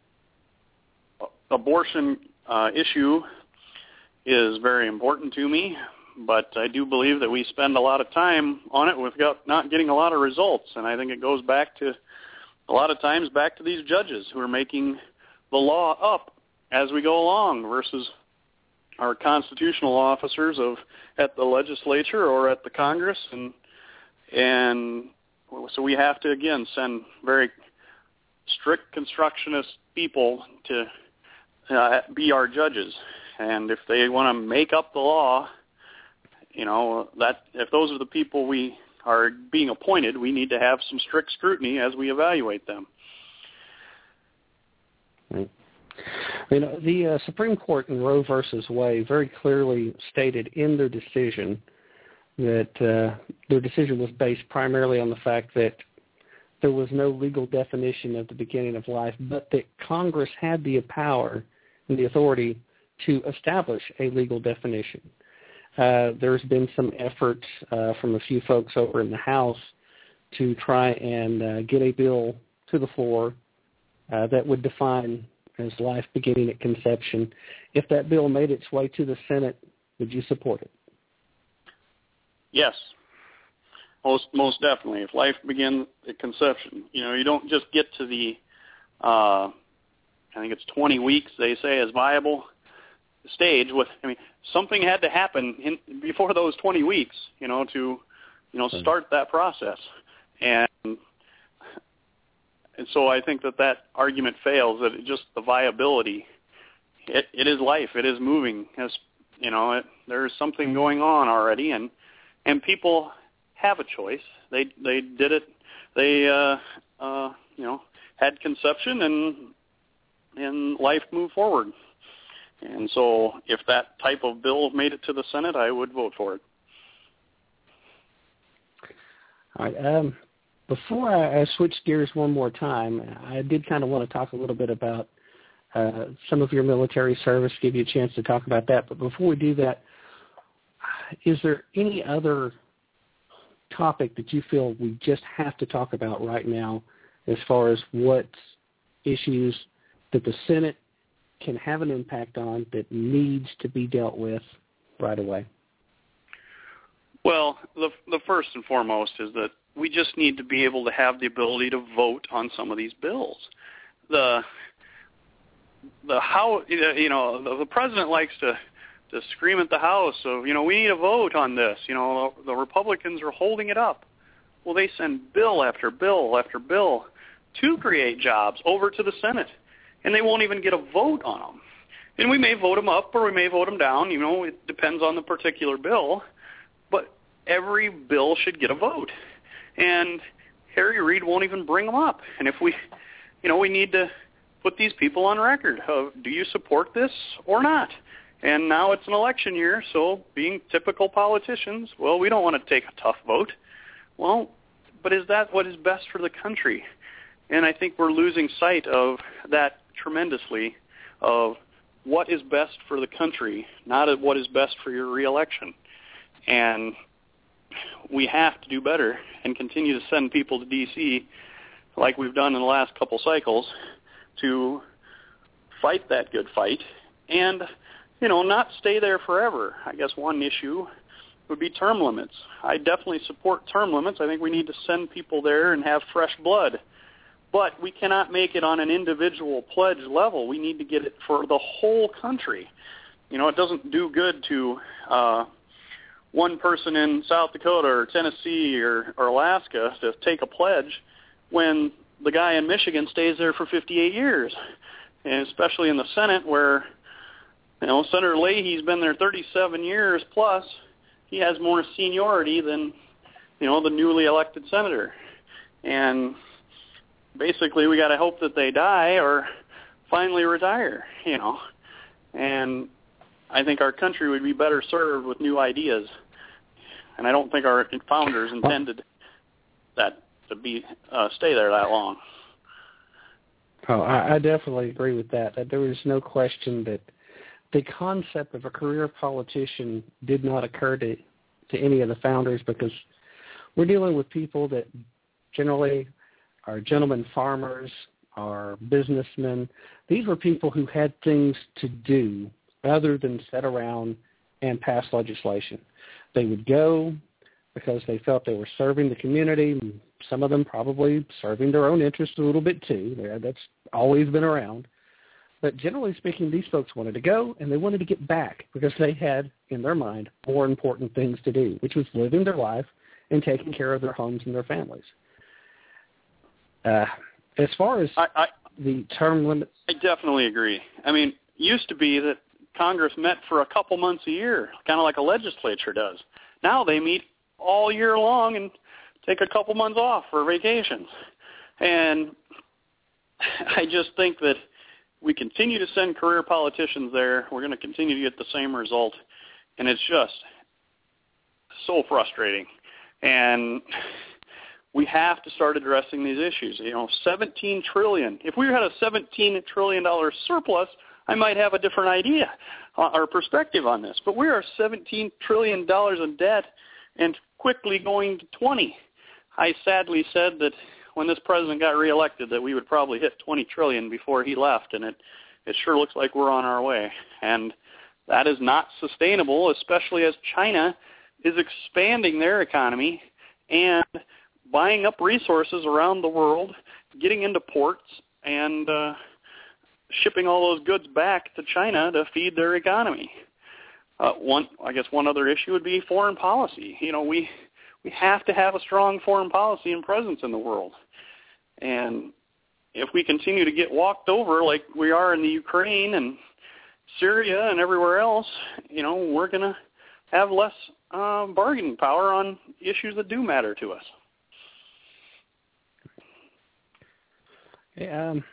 abortion uh, issue is very important to me, but I do believe that we spend a lot of time on it without not getting a lot of results, and I think it goes back to a lot of times back to these judges who are making the law up as we go along versus our constitutional officers of at the legislature or at the Congress, and and so we have to again send very strict constructionist people to uh, be our judges, and if they want to make up the law, you know, that if those are the people we are being appointed, we need to have some strict scrutiny as we evaluate them. Right. You know, the uh, Supreme Court in Roe versus Wade very clearly stated in their decision that uh, their decision was based primarily on the fact that there was no legal definition of the beginning of life, but that Congress had the power and the authority to establish a legal definition. Uh, there's been some effort uh, from a few folks over in the House to try and uh, get a bill to the floor uh, that would define as life beginning at conception. If that bill made its way to the Senate, would you support it? Yes, most most definitely. If life begins at conception, you know, you don't just get to the, uh, I think it's twenty weeks they say is viable stage. With, I mean, something had to happen in, before those twenty weeks, you know, to, you know, start that process, and. And so I think that that argument fails, that it just the viability, it, it is life, it is moving. As, you know, it, there's something going on already, and and people have a choice. They they did it, they, uh, uh, you know, had conception, and, and life moved forward. And so if that type of bill made it to the Senate, I would vote for it. All right. Um, Before I, I switch gears one more time, I did kind of want to talk a little bit about uh, some of your military service, give you a chance to talk about that. But before we do that, is there any other topic that you feel we just have to talk about right now as far as what issues that the Senate can have an impact on that needs to be dealt with right away? Well, the the first and foremost is that we just need to be able to have the ability to vote on some of these bills. The the how you know the, the president likes to to scream at the House of, you know, we need a vote on this. You know, the Republicans are holding it up. Well, they send bill after bill after bill to create jobs over to the Senate, and they won't even get a vote on them. And we may vote them up or we may vote them down. You know, it depends on the particular bill. But every bill should get a vote. And Harry Reid won't even bring them up. And if we, you know, we need to put these people on record of, do you support this or not? And now it's an election year, so being typical politicians, well, we don't want to take a tough vote. Well, but is that what is best for the country? And I think we're losing sight of that tremendously, of what is best for the country, not what is best for your reelection. And we have to do better and continue to send people to D C like we've done in the last couple cycles to fight that good fight and, you know, not stay there forever. I guess one issue would be term limits. I definitely support term limits. I think we need to send people there and have fresh blood. But we cannot make it on an individual pledge level. We need to get it for the whole country. You know, it doesn't do good to uh, one person in South Dakota or Tennessee or, or Alaska to take a pledge when the guy in Michigan stays there for fifty-eight years, and especially in the Senate where, you know, Senator Leahy's been there thirty-seven years plus. He has more seniority than, you know, the newly elected senator. And basically we got to hope that they die or finally retire, you know. And I think our country would be better served with new ideas. And I don't think our founders intended that to be uh, stay there that long. Oh, I, I definitely agree with that. That there was no question that the concept of a career politician did not occur to, to any of the founders, because we're dealing with people that generally are gentlemen farmers, are businessmen. These were people who had things to do other than sit around and pass legislation. They would go because they felt they were serving the community. Some of them probably serving their own interests a little bit too. That's always been around. But generally speaking, these folks wanted to go, and they wanted to get back because they had, in their mind, more important things to do, which was living their life and taking care of their homes and their families. Uh, as far as I, I, the term limits... I definitely agree. I mean, it used to be that Congress met for a couple months a year, kind of like a legislature does. Now they meet all year long and take a couple months off for vacations. And I just think that we continue to send career politicians there. We're going to continue to get the same result. And it's just so frustrating. And we have to start addressing these issues. You know, seventeen trillion dollars. If we had a seventeen trillion dollars surplus, I might have a different idea or perspective on this. But we are seventeen trillion dollars in debt and quickly going to twenty. I sadly said that when this president got reelected that we would probably hit twenty trillion dollars before he left, and it, it sure looks like we're on our way. And that is not sustainable, especially as China is expanding their economy and buying up resources around the world, getting into ports, and uh, shipping all those goods back to China to feed their economy. Uh, one, I guess one other issue would be foreign policy. You know, we we have to have a strong foreign policy and presence in the world. And if we continue to get walked over like we are in the Ukraine and Syria and everywhere else, you know, we're going to have less uh, bargaining power on issues that do matter to us. Yeah, um,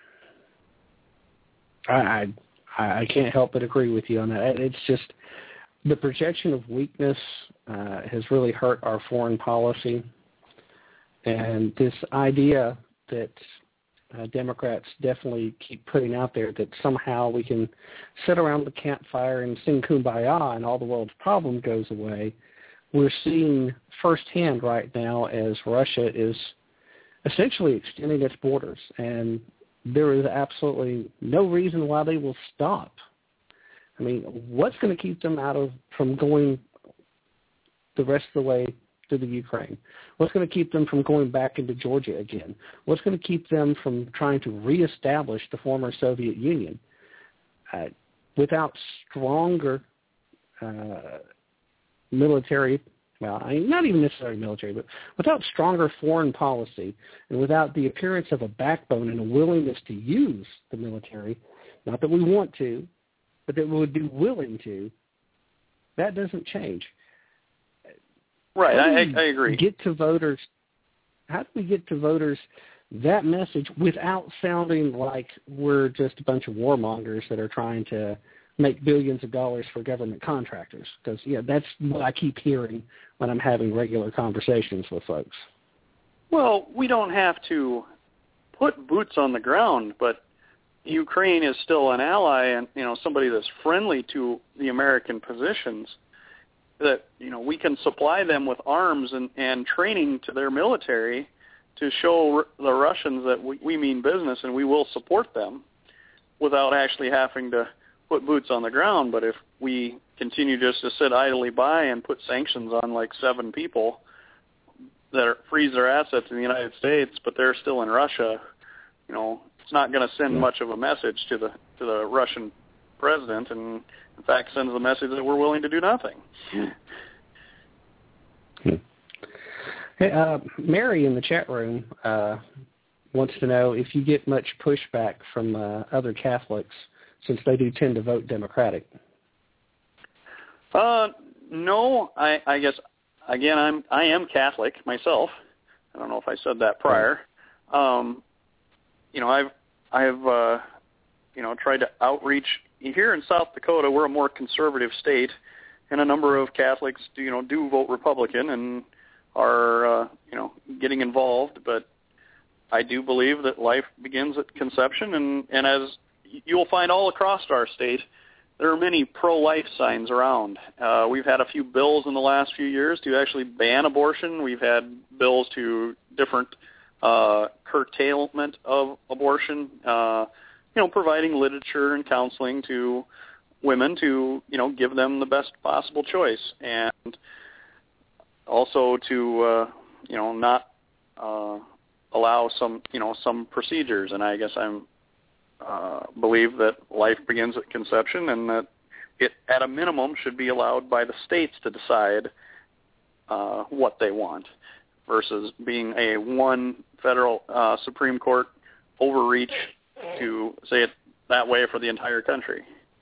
I, I I can't help but agree with you on that. It's just the projection of weakness uh, has really hurt our foreign policy, and this idea that uh, Democrats definitely keep putting out there that somehow we can sit around the campfire and sing Kumbaya and all the world's problem goes away. We're seeing firsthand right now as Russia is essentially extending its borders, and there is absolutely no reason why they will stop. I mean, what's going to keep them out of from going the rest of the way to the Ukraine? What's going to keep them from going back into Georgia again? What's going to keep them from trying to reestablish the former Soviet Union? Uh, without stronger uh, military, well, I mean, not even necessarily military, but without stronger foreign policy and without the appearance of a backbone and a willingness to use the military, not that we want to, but that we would be willing to, that doesn't change. Right, I, I How do agree. we get to voters, how do we get to voters that message without sounding like we're just a bunch of warmongers that are trying to make billions of dollars for government contractors? Because, yeah, that's what I keep hearing when I'm having regular conversations with folks. Well, we don't have to put boots on the ground, but Ukraine is still an ally and, you know, somebody that's friendly to the American positions, that, you know, we can supply them with arms and, and training to their military to show the Russians that we, we mean business and we will support them. without actually having to put boots on the ground. But if we continue just to sit idly by and put sanctions on like seven people that are, freeze their assets in the United States, but they're still in Russia, you know, it's not going to send much of a message to the to the Russian president, and in fact sends the message that we're willing to do nothing. Hmm. Hey, uh, Mary in the chat room uh, wants to know if you get much pushback from uh, other Catholics, since they do tend to vote Democratic. Uh, no, I, I guess again I'm I am Catholic myself. I don't know if I said that prior. Um, you know, I've I've uh, you know tried to outreach here in South Dakota. We're a more conservative state, and a number of Catholics do, you know do vote Republican and are uh, you know getting involved. But I do believe that life begins at conception, and and as you'll find all across our state, there are many pro-life signs around. Uh, we've had a few bills in the last few years to actually ban abortion. We've had bills to different uh, curtailment of abortion, uh, you know, providing literature and counseling to women to, you know, give them the best possible choice, and also to, uh, you know, not uh, allow some, you know, some procedures. And I guess I'm Uh, believe that life begins at conception, and that it, at a minimum, should be allowed by the states to decide uh, what they want, versus being a one federal uh, Supreme Court overreach to say it that way for the entire country.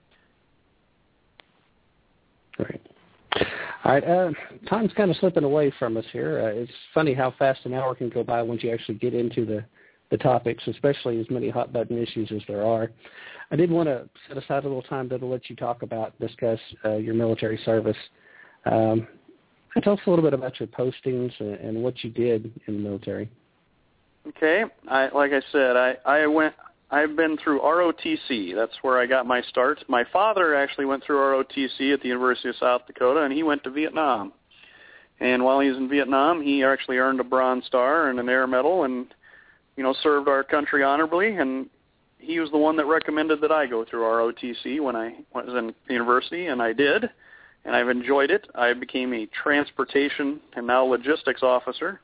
Right. All right. Uh, time's kind of slipping away from us here. Uh, it's funny how fast an hour can go by once you actually get into the the topics, especially as many hot button issues as there are. I did want to set aside a little time to let you talk about, discuss uh, your military service. Um, tell us a little bit about your postings and, and what you did in the military. Okay. I, like I said, I, I went, I've been through R O T C. That's where I got my start. My father actually went through R O T C at the University of South Dakota, and he went to Vietnam. And while he was in Vietnam, he actually earned a Bronze Star and an Air Medal, and you know, served our country honorably, and he was the one that recommended that I go through R O T C when I was in university, and I did, and I've enjoyed it. I became a transportation and now logistics officer.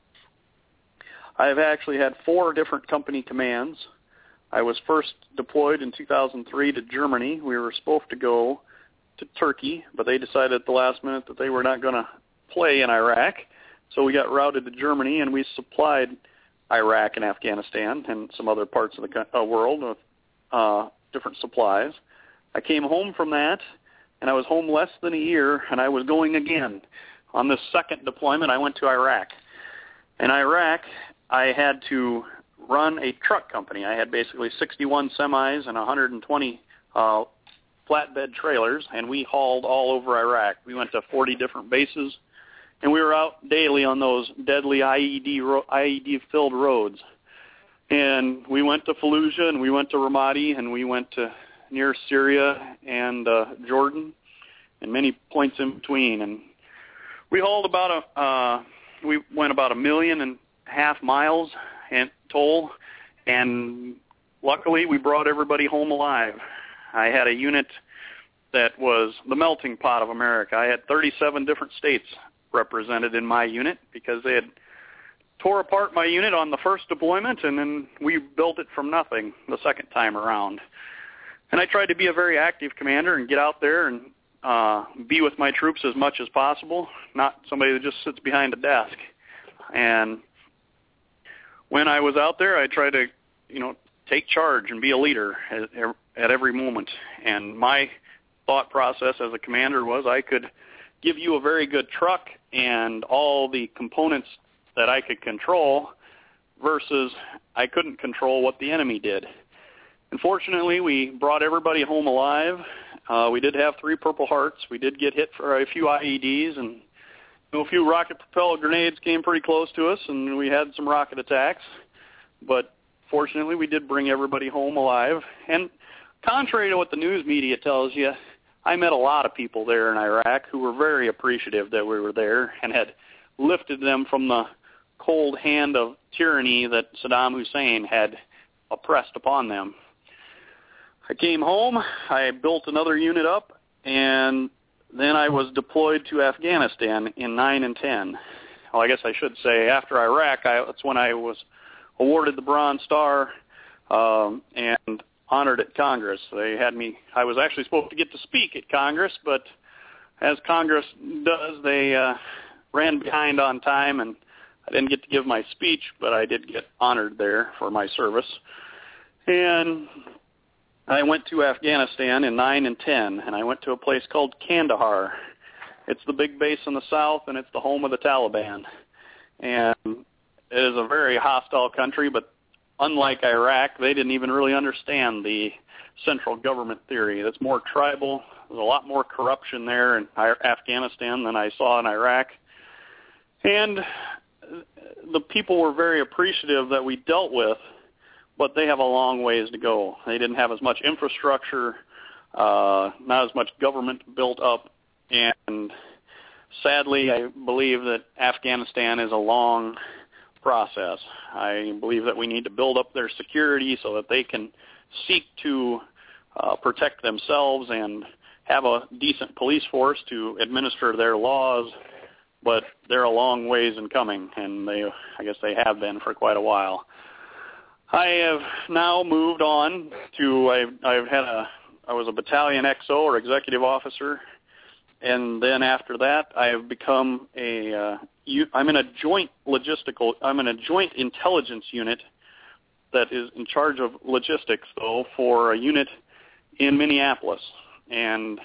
I've actually had four different company commands. I was first deployed in two thousand three to Germany. We were supposed to go to Turkey, but they decided at the last minute that they were not going to play in Iraq, so we got routed to Germany, and we supplied Iraq and Afghanistan and some other parts of the uh, world with uh, different supplies. I came home from that, and I was home less than a year, and I was going again. On this second deployment, I went to Iraq. In Iraq, I had to run a truck company. I had basically sixty-one semis and one hundred twenty uh, flatbed trailers, and we hauled all over Iraq. We went to forty different bases, and we were out daily on those deadly I E D ro- I E D-filled roads. And we went to Fallujah, and we went to Ramadi, and we went to near Syria and uh, Jordan, and many points in between. And we hauled about a, uh, we went about a million and a half miles in total, and luckily we brought everybody home alive. I had a unit that was the melting pot of America. I had thirty-seven different states represented in my unit because they had tore apart my unit on the first deployment, and then we built it from nothing the second time around. And I tried to be a very active commander and get out there and uh, be with my troops as much as possible, not somebody that just sits behind a desk. And when I was out there, I tried to, you know, take charge and be a leader at, at every moment. And my thought process as a commander was I could give you a very good truck and all the components that I could control versus I couldn't control what the enemy did. Unfortunately, we brought everybody home alive. Uh, we did have three Purple Hearts. We did get hit for a few I E Ds, and you know, a few rocket-propelled grenades came pretty close to us, and we had some rocket attacks. But fortunately, we did bring everybody home alive. And contrary to what the news media tells you, I met a lot of people there in Iraq who were very appreciative that we were there and had lifted them from the cold hand of tyranny that Saddam Hussein had oppressed upon them. I came home, I built another unit up, and then I was deployed to Afghanistan in nine and ten. Well, I guess I should say after Iraq, I, that's when I was awarded the Bronze Star um, and honored at Congress. They had me, I was actually supposed to get to speak at Congress, but as Congress does, they uh, ran behind on time, and I didn't get to give my speech, but I did get honored there for my service. And I went to Afghanistan in nine and ten, and I went to a place called Kandahar. It's the big base in the south, and it's the home of the Taliban. And it is a very hostile country, but unlike Iraq, they didn't even really understand the central government theory. It's more tribal. There's a lot more corruption there in Afghanistan than I saw in Iraq. And the people were very appreciative that we dealt with, but they have a long ways to go. They didn't have as much infrastructure, uh, not as much government built up, and sadly, I believe that Afghanistan is a long process. I believe that we need to build up their security so that they can seek to uh, protect themselves and have a decent police force to administer their laws, but they're a long ways in coming, and they, I guess they have been for quite a while. I have now moved on to, I've, I've had a, I was a battalion X O or executive officer, and then after that I have become a, uh, I'm in a joint logistical, I'm in a joint intelligence unit that is in charge of logistics, though, for a unit in Minneapolis. And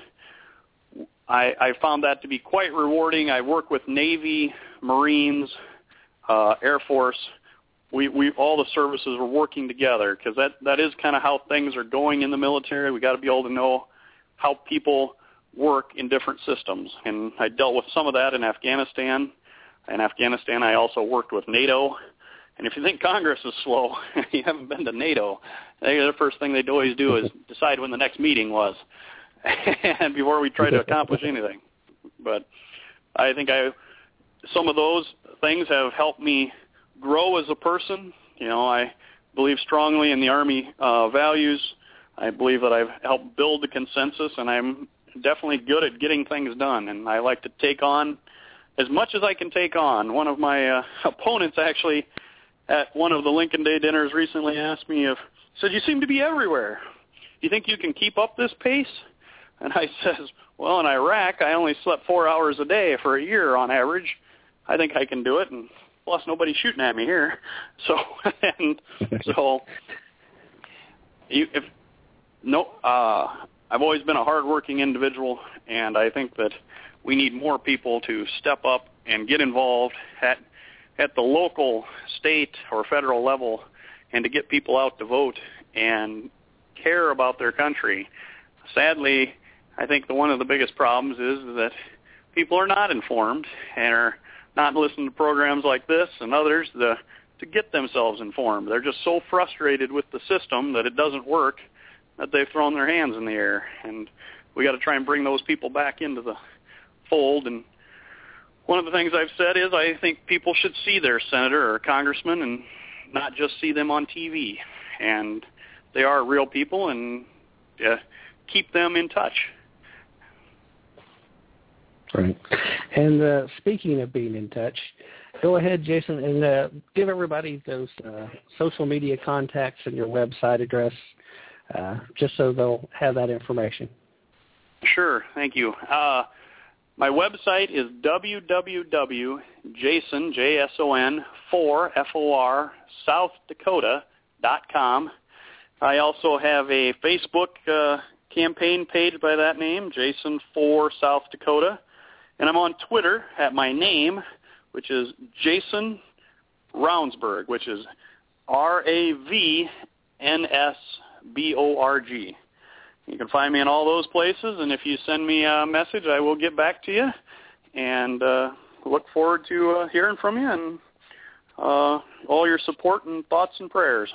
I, I found that to be quite rewarding. I work with Navy, Marines, uh, Air Force. We, we all the services were working together because that, that is kind of how things are going in the military. We got to be able to know how people work in different systems. And I dealt with some of that in Afghanistan. In Afghanistan, I also worked with NATO. And if you think Congress is slow, you haven't been to NATO. They, the first thing they'd always do is decide when the next meeting was, and before we try to accomplish anything. But I think I, some of those things have helped me grow as a person. You know, I believe strongly in the Army uh, values. I believe that I've helped build the consensus, and I'm definitely good at getting things done. And I like to take on as much as I can take on. One of my uh, opponents actually at one of the Lincoln Day dinners recently asked me if, said, "You seem to be everywhere. Do you think you can keep up this pace?" And I says, "Well, in Iraq, I only slept four hours a day for a year on average. I think I can do it, and plus nobody's shooting at me here." So, and so, you, if no, uh, I've always been a hardworking individual, and I think that we need more people to step up and get involved at at the local, state, or federal level, and to get people out to vote and care about their country. Sadly, I think the, one of the biggest problems is that people are not informed and are not listening to programs like this and others to, to get themselves informed. They're just so frustrated with the system that it doesn't work that they've thrown their hands in the air. And we got to try and bring those people back into the fold. And one of the things I've said is I think people should see their senator or congressman and not just see them on T V. And they are real people, and uh, keep them in touch. Right. And uh, speaking of being in touch, go ahead, Jason, and uh, give everybody those uh, social media contacts and your website address, uh, just so they'll have that information. Sure. Thank you. Uh, my website is w w w dot jason, J S O N, for, F O R, South Dakota dot com. I also have a Facebook uh, campaign page by that name, Jason for South Dakota. And I'm on Twitter at my name, which is Jason Ravnsborg, which is R A V N S B O R G. You can find me in all those places, and if you send me a message, I will get back to you. And uh, look forward to uh, hearing from you and uh, all your support and thoughts and prayers.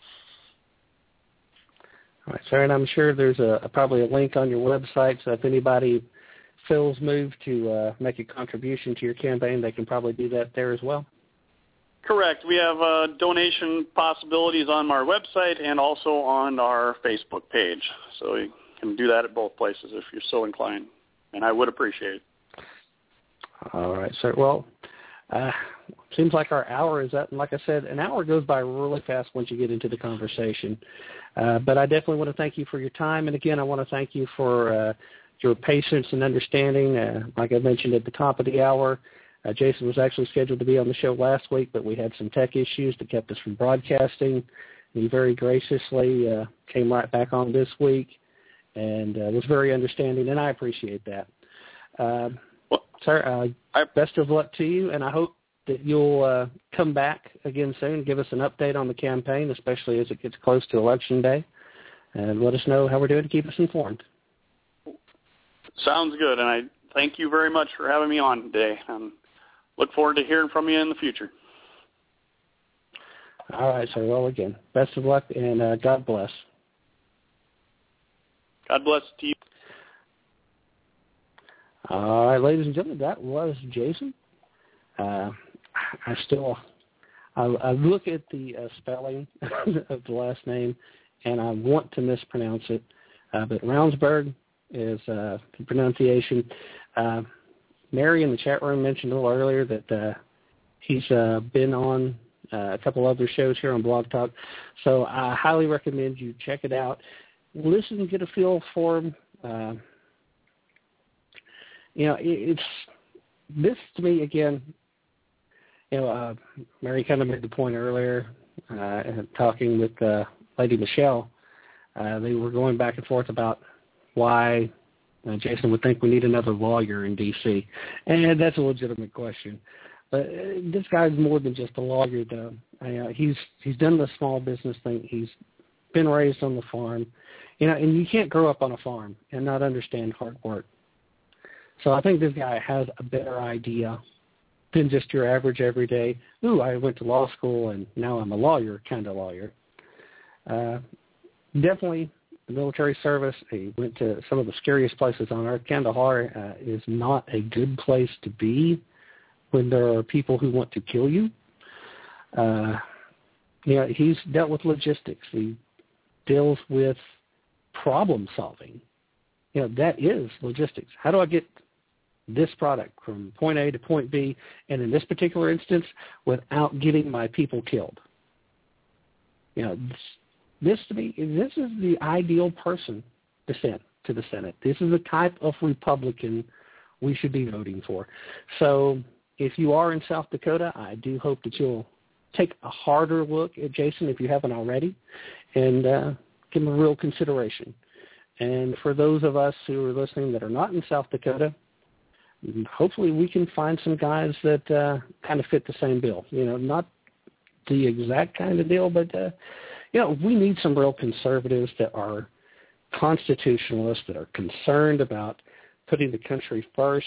All right, sir, and I'm sure there's a, probably a link on your website, so if anybody feels moved to uh, make a contribution to your campaign, they can probably do that there as well. Correct. We have uh, donation possibilities on our website and also on our Facebook page. So you can do that at both places if you're so inclined, and I would appreciate it. All right, sir. Well, uh, seems like our hour is up. And like I said, an hour goes by really fast once you get into the conversation. Uh, but I definitely want to thank you for your time. And, again, I want to thank you for uh, your patience and understanding. Uh, like I mentioned at the top of the hour, uh, Jason was actually scheduled to be on the show last week, but we had some tech issues that kept us from broadcasting. He very graciously uh, came right back on this week and uh, was very understanding, and I appreciate that. Uh, well, sir, uh, I, best of luck to you, and I hope that you'll uh, come back again soon and give us an update on the campaign, especially as it gets close to Election Day, and let us know how we're doing to keep us informed. Sounds good, and I thank you very much for having me on today. And look forward to hearing from you in the future. All right, sir. Well, again, best of luck, and uh, God bless. God bless to you. All right, ladies and gentlemen, that was Jason. Uh, I still, I, I look at the uh, spelling of the last name, and I want to mispronounce it, uh, but Ravnsborg is uh, the pronunciation. Uh, Mary in the chat room mentioned a little earlier that uh, he's uh, been on uh, a couple other shows here on Blog Talk, so I highly recommend you check it out. Listen and get a feel for him. Uh, you know, it, it's this to me again. You know, uh, Mary kind of made the point earlier, uh, talking with uh, Lady Michelle. Uh, they were going back and forth about why uh, Jason would think we need another lawyer in D C, and that's a legitimate question. But uh, this guy's more than just a lawyer, though. Uh, he's he's done the small business thing. He's been raised on the farm, you know, and you can't grow up on a farm and not understand hard work. So I think this guy has a better idea than just your average everyday, ooh, I went to law school and now I'm a lawyer kind of lawyer. Uh, definitely the military service. He went to some of the scariest places on earth. Kandahar uh, is not a good place to be when there are people who want to kill you. Uh, you know, he's dealt with logistics. He deals with problem solving. You know, that is logistics. How do I get this product from point A to point B, and in this particular instance, without getting my people killed? You know, this, this to me, this is the ideal person to send to the Senate. This is the type of Republican we should be voting for. So if you are in South Dakota, I do hope that you'll take a harder look at Jason if you haven't already, and uh, give him a real consideration. And for those of us who are listening that are not in South Dakota, hopefully we can find some guys that uh, kind of fit the same bill. You know, not the exact kind of deal, but, uh, you know, we need some real conservatives that are constitutionalists, that are concerned about putting the country first.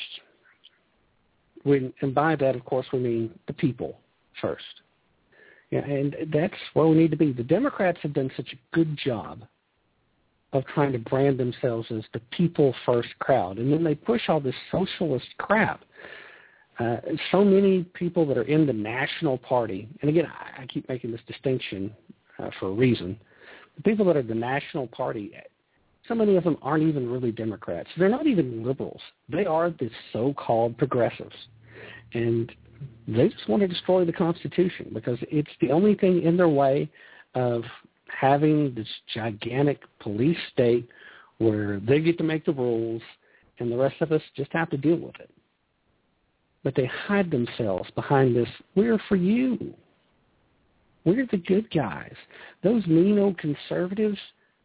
We, and by that, of course, we mean the people first. Yeah, and that's where we need to be. The Democrats have done such a good job of trying to brand themselves as the people-first crowd. And then they push all this socialist crap. Uh, so many people that are in the National Party, and again, I, I keep making this distinction uh, for a reason. The people that are the National Party, so many of them aren't even really Democrats. They're not even liberals. They are the so-called progressives. And they just want to destroy the Constitution because it's the only thing in their way of having this gigantic police state where they get to make the rules and the rest of us just have to deal with it. But they hide themselves behind this, we're for you. We're the good guys. Those mean old conservatives,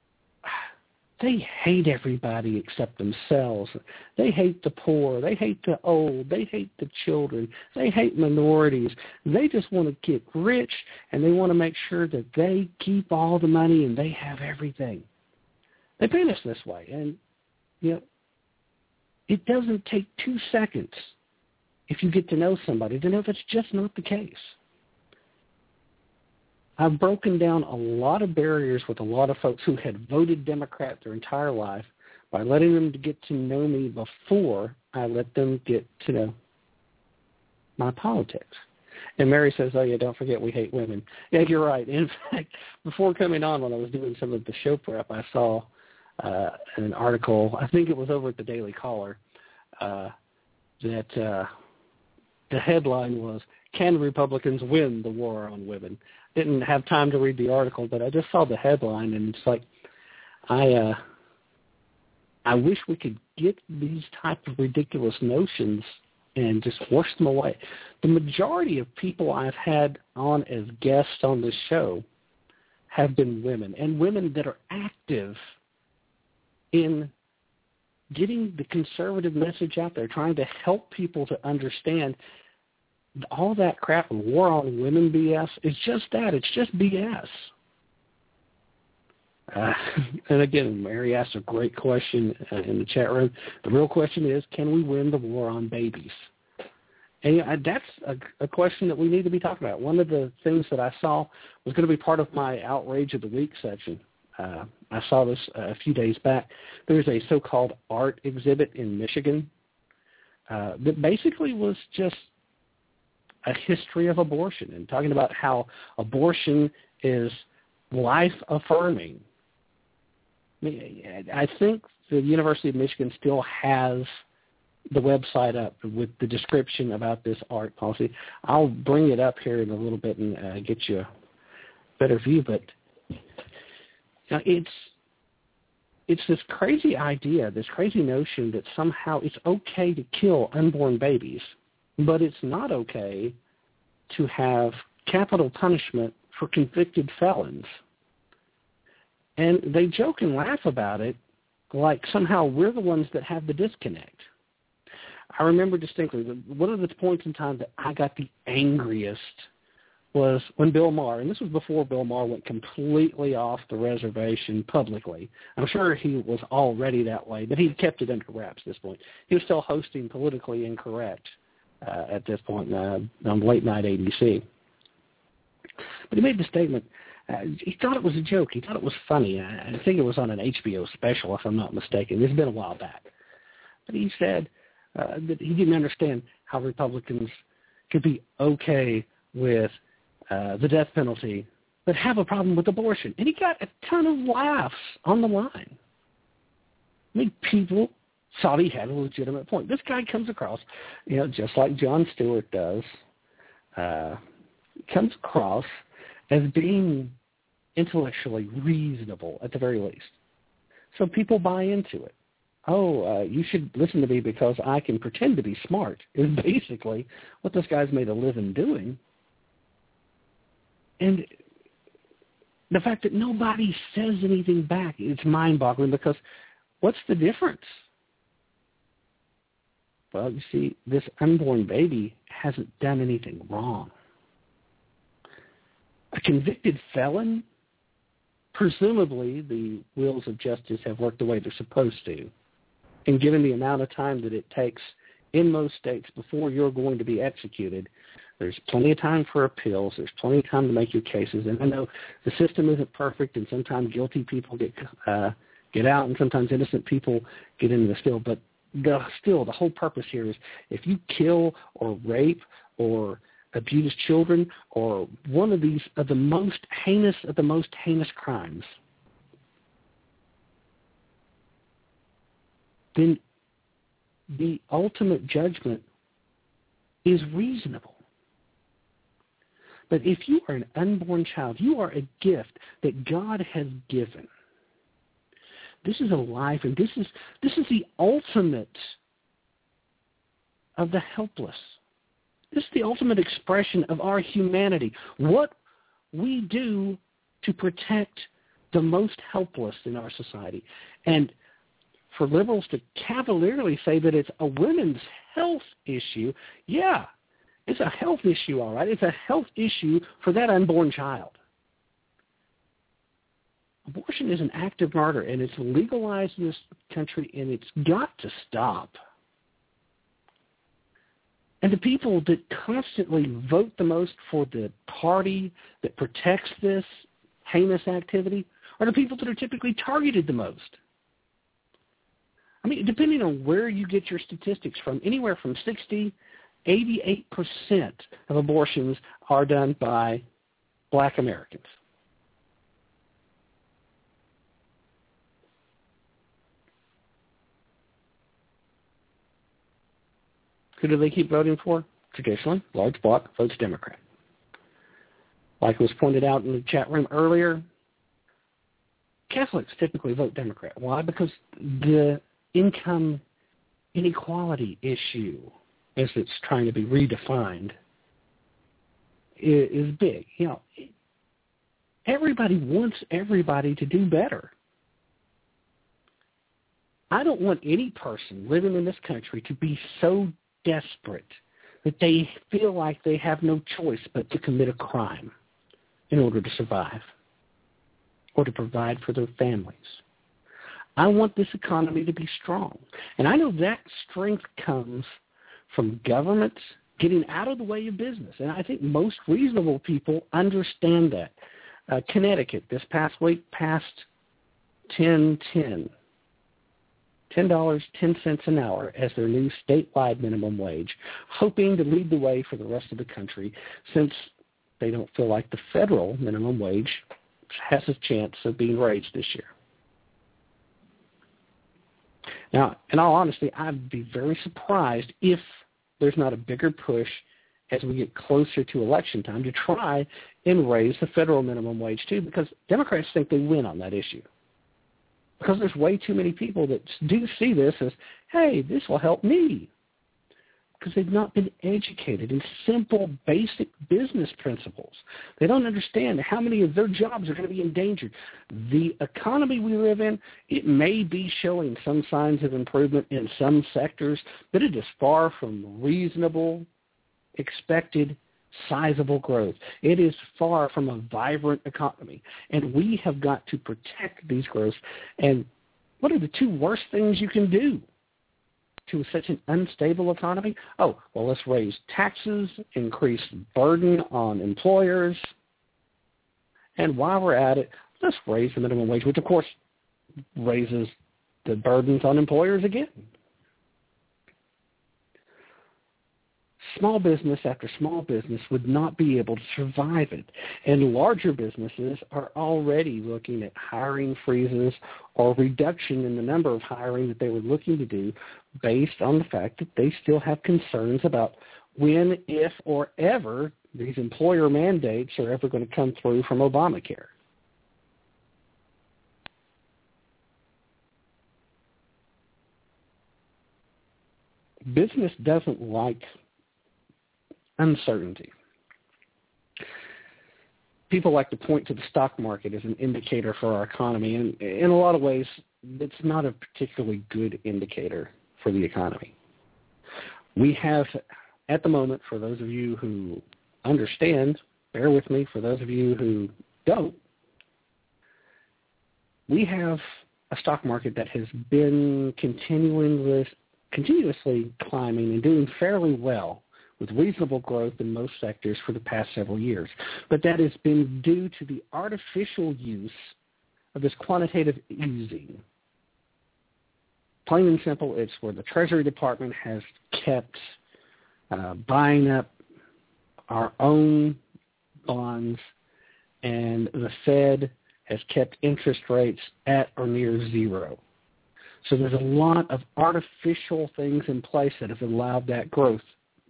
they hate everybody except themselves. They hate the poor. They hate the old. They hate the children. They hate minorities. They just want to get rich, and they want to make sure that they keep all the money and they have everything. They paint us this way. And, you know, it doesn't take two seconds if you get to know somebody to know that's just not the case. I've broken down a lot of barriers with a lot of folks who had voted Democrat their entire life by letting them get to know me before I let them get to know my politics. And Mary says, oh, yeah, don't forget we hate women. Yeah, you're right. In fact, before coming on, when I was doing some of the show prep, I saw uh, an article, I think it was over at the Daily Caller, uh, that uh, the headline was, can Republicans win the war on women? Didn't have time to read the article, but I just saw the headline, and it's like, I uh, I wish we could get these type of ridiculous notions and just wash them away. The majority of people I've had on as guests on this show have been women, and women that are active in getting the conservative message out there, trying to help people to understand all that crap and war on women B S is just that. It's just B S. Uh, and again, Mary asked a great question uh, in the chat room. The real question is, can we win the war on babies? And uh, that's a, a question that we need to be talking about. One of the things that I saw was going to be part of my Outrage of the Week section. Uh, I saw this uh, a few days back. There's a so-called art exhibit in Michigan uh, that basically was just a history of abortion and talking about how abortion is life-affirming. I mean, I think the University of Michigan still has the website up with the description about this art policy. I'll bring it up here in a little bit and uh, get you a better view, but now it's it's this crazy idea, this crazy notion that somehow it's okay to kill unborn babies, but it's not okay to have capital punishment for convicted felons. And they joke and laugh about it like somehow we're the ones that have the disconnect. I remember distinctly that one of the points in time that I got the angriest was when Bill Maher, and this was before Bill Maher went completely off the reservation publicly. I'm sure he was already that way, but he kept it under wraps at this point. He was still hosting Politically Incorrect uh, at this point uh, on late night A B C. But he made the statement, uh, he thought it was a joke. He thought it was funny. I, I think it was on an H B O special, if I'm not mistaken. It's been a while back. But he said uh, that he didn't understand how Republicans could be okay with uh, the death penalty, but have a problem with abortion. And he got a ton of laughs on the line. I mean, people thought he had a legitimate point. This guy comes across, you know, just like Jon Stewart does, uh, comes across as being intellectually reasonable at the very least. So people buy into it. Oh, uh, you should listen to me because I can pretend to be smart is basically what this guy's made a living doing. And the fact that nobody says anything back, it's mind-boggling because what's the difference? Well, you see, this unborn baby hasn't done anything wrong. A convicted felon, presumably the wheels of justice have worked the way they're supposed to. And given the amount of time that it takes in most states before you're going to be executed, there's plenty of time for appeals. There's plenty of time to make your cases. And I know the system isn't perfect, and sometimes guilty people get uh, get out, and sometimes innocent people get into the still. But the, still, the whole purpose here is if you kill or rape or abuse children or one of these of the most heinous of the most heinous crimes, then the ultimate judgment is reasonable. But if you are an unborn child, you are a gift that God has given. This is a life, and this is this is the ultimate of the helpless. This is the ultimate expression of our humanity. What we do to protect the most helpless in our society. And for liberals to cavalierly say that it's a women's health issue, yeah, it's a health issue, all right. It's a health issue for that unborn child. Abortion is an act of murder, and it's legalized in this country, and it's got to stop. And the people that constantly vote the most for the party that protects this heinous activity are the people that are typically targeted the most. I mean, depending on where you get your statistics from, anywhere from sixty eighty-eight percent of abortions are done by black Americans. Who do they keep voting for? Traditionally, large block votes Democrat. Like was pointed out in the chat room earlier, Catholics typically vote Democrat. Why? Because the income inequality issue, as it's trying to be redefined, is big. You know, everybody wants everybody to do better. I don't want any person living in this country to be so desperate that they feel like they have no choice but to commit a crime in order to survive or to provide for their families. I want this economy to be strong. And I know that strength comes from government getting out of the way of business. And I think most reasonable people understand that. Uh, Connecticut this past week passed ten ten. ten dollars and ten cents an hour as their new statewide minimum wage, hoping to lead the way for the rest of the country since they don't feel like the federal minimum wage has a chance of being raised this year. Now, in all honesty, I'd be very surprised if there's not a bigger push as we get closer to election time to try and raise the federal minimum wage too, because Democrats think they win on that issue. Because there's way too many people that do see this as, hey, this will help me. Because they've not been educated in simple, basic business principles. They don't understand how many of their jobs are going to be endangered. The economy we live in, it may be showing some signs of improvement in some sectors, but it is far from reasonable, expected, sizable growth. It is far from a vibrant economy, and we have got to protect these growths. And what are the two worst things you can do to such an unstable economy? Oh, well, let's raise taxes, increase burden on employers, and while we're at it, let's raise the minimum wage, which, of course, raises the burdens on employers again. Small business after small business would not be able to survive it. And larger businesses are already looking at hiring freezes or reduction in the number of hiring that they were looking to do based on the fact that they still have concerns about when, if, or ever these employer mandates are ever going to come through from Obamacare. Business doesn't like uncertainty. People like to point to the stock market as an indicator for our economy, and in a lot of ways, it's not a particularly good indicator for the economy. We have, at the moment, for those of you who understand, bear with me, for those of you who don't, we have a stock market that has been continuing, continuously climbing and doing fairly well, with reasonable growth in most sectors for the past several years. But that has been due to the artificial use of this quantitative easing. Plain and simple, it's where the Treasury Department has kept uh, buying up our own bonds, and the Fed has kept interest rates at or near zero. So there's a lot of artificial things in place that have allowed that growth.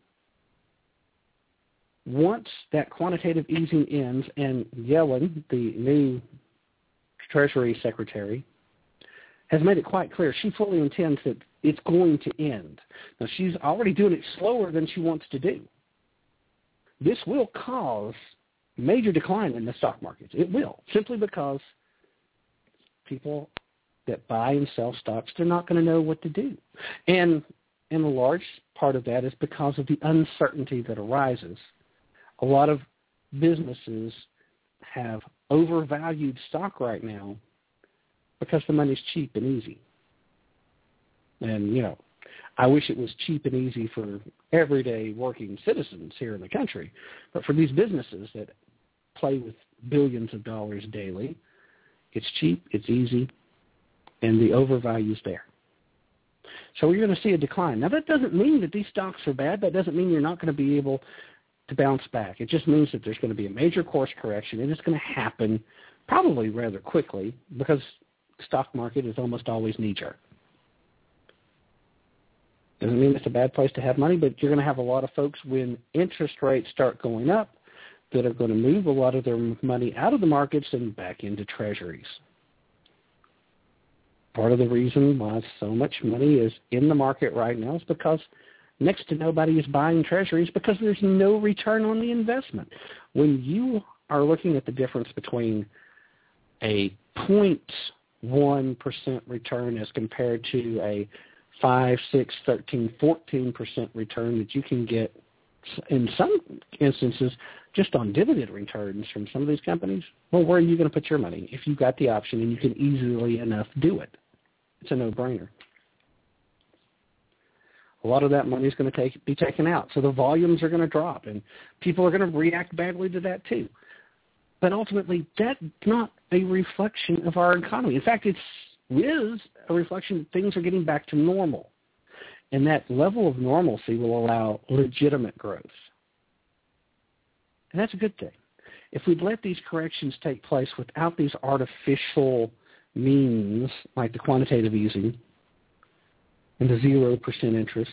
Once that quantitative easing ends, and Yellen, the new Treasury Secretary, has made it quite clear she fully intends that it's going to end. Now, she's already doing it slower than she wants to do. This will cause major decline in the stock markets. It will, simply because people that buy and sell stocks, they're not going to know what to do. And, and a large part of that is because of the uncertainty that arises. A lot of businesses have overvalued stock right now because the money's cheap and easy. And, you know, I wish it was cheap and easy for everyday working citizens here in the country. But for these businesses that play with billions of dollars daily, it's cheap, it's easy, and the overvalue's there. So you're going to see a decline. Now, that doesn't mean that these stocks are bad. That doesn't mean you're not going to be able to bounce back. It just means that there's going to be a major course correction, and it's going to happen probably rather quickly because the stock market is almost always knee-jerk. Doesn't mean it's a bad place to have money, but you're going to have a lot of folks when interest rates start going up that are going to move a lot of their money out of the markets and back into treasuries. Part of the reason why so much money is in the market right now is because next to nobody is buying treasuries because there's no return on the investment. When you are looking at the difference between a zero point one percent return as compared to a five, six, thirteen, fourteen percent return that you can get in some instances just on dividend returns from some of these companies, well, where are you going to put your money if you've got the option and you can easily enough do it? It's a no-brainer. A lot of that money is going to take, be taken out, so the volumes are going to drop, and people are going to react badly to that too. But ultimately, that's not a reflection of our economy. In fact, it is a reflection that things are getting back to normal, and that level of normalcy will allow legitimate growth. And that's a good thing. If we'd let these corrections take place without these artificial means like the quantitative easing and the zero percent interest,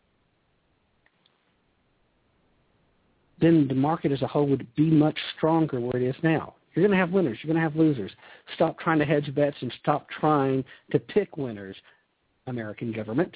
then the market as a whole would be much stronger where it is now. You're going to have winners. You're going to have losers. Stop trying to hedge bets and stop trying to pick winners, American government.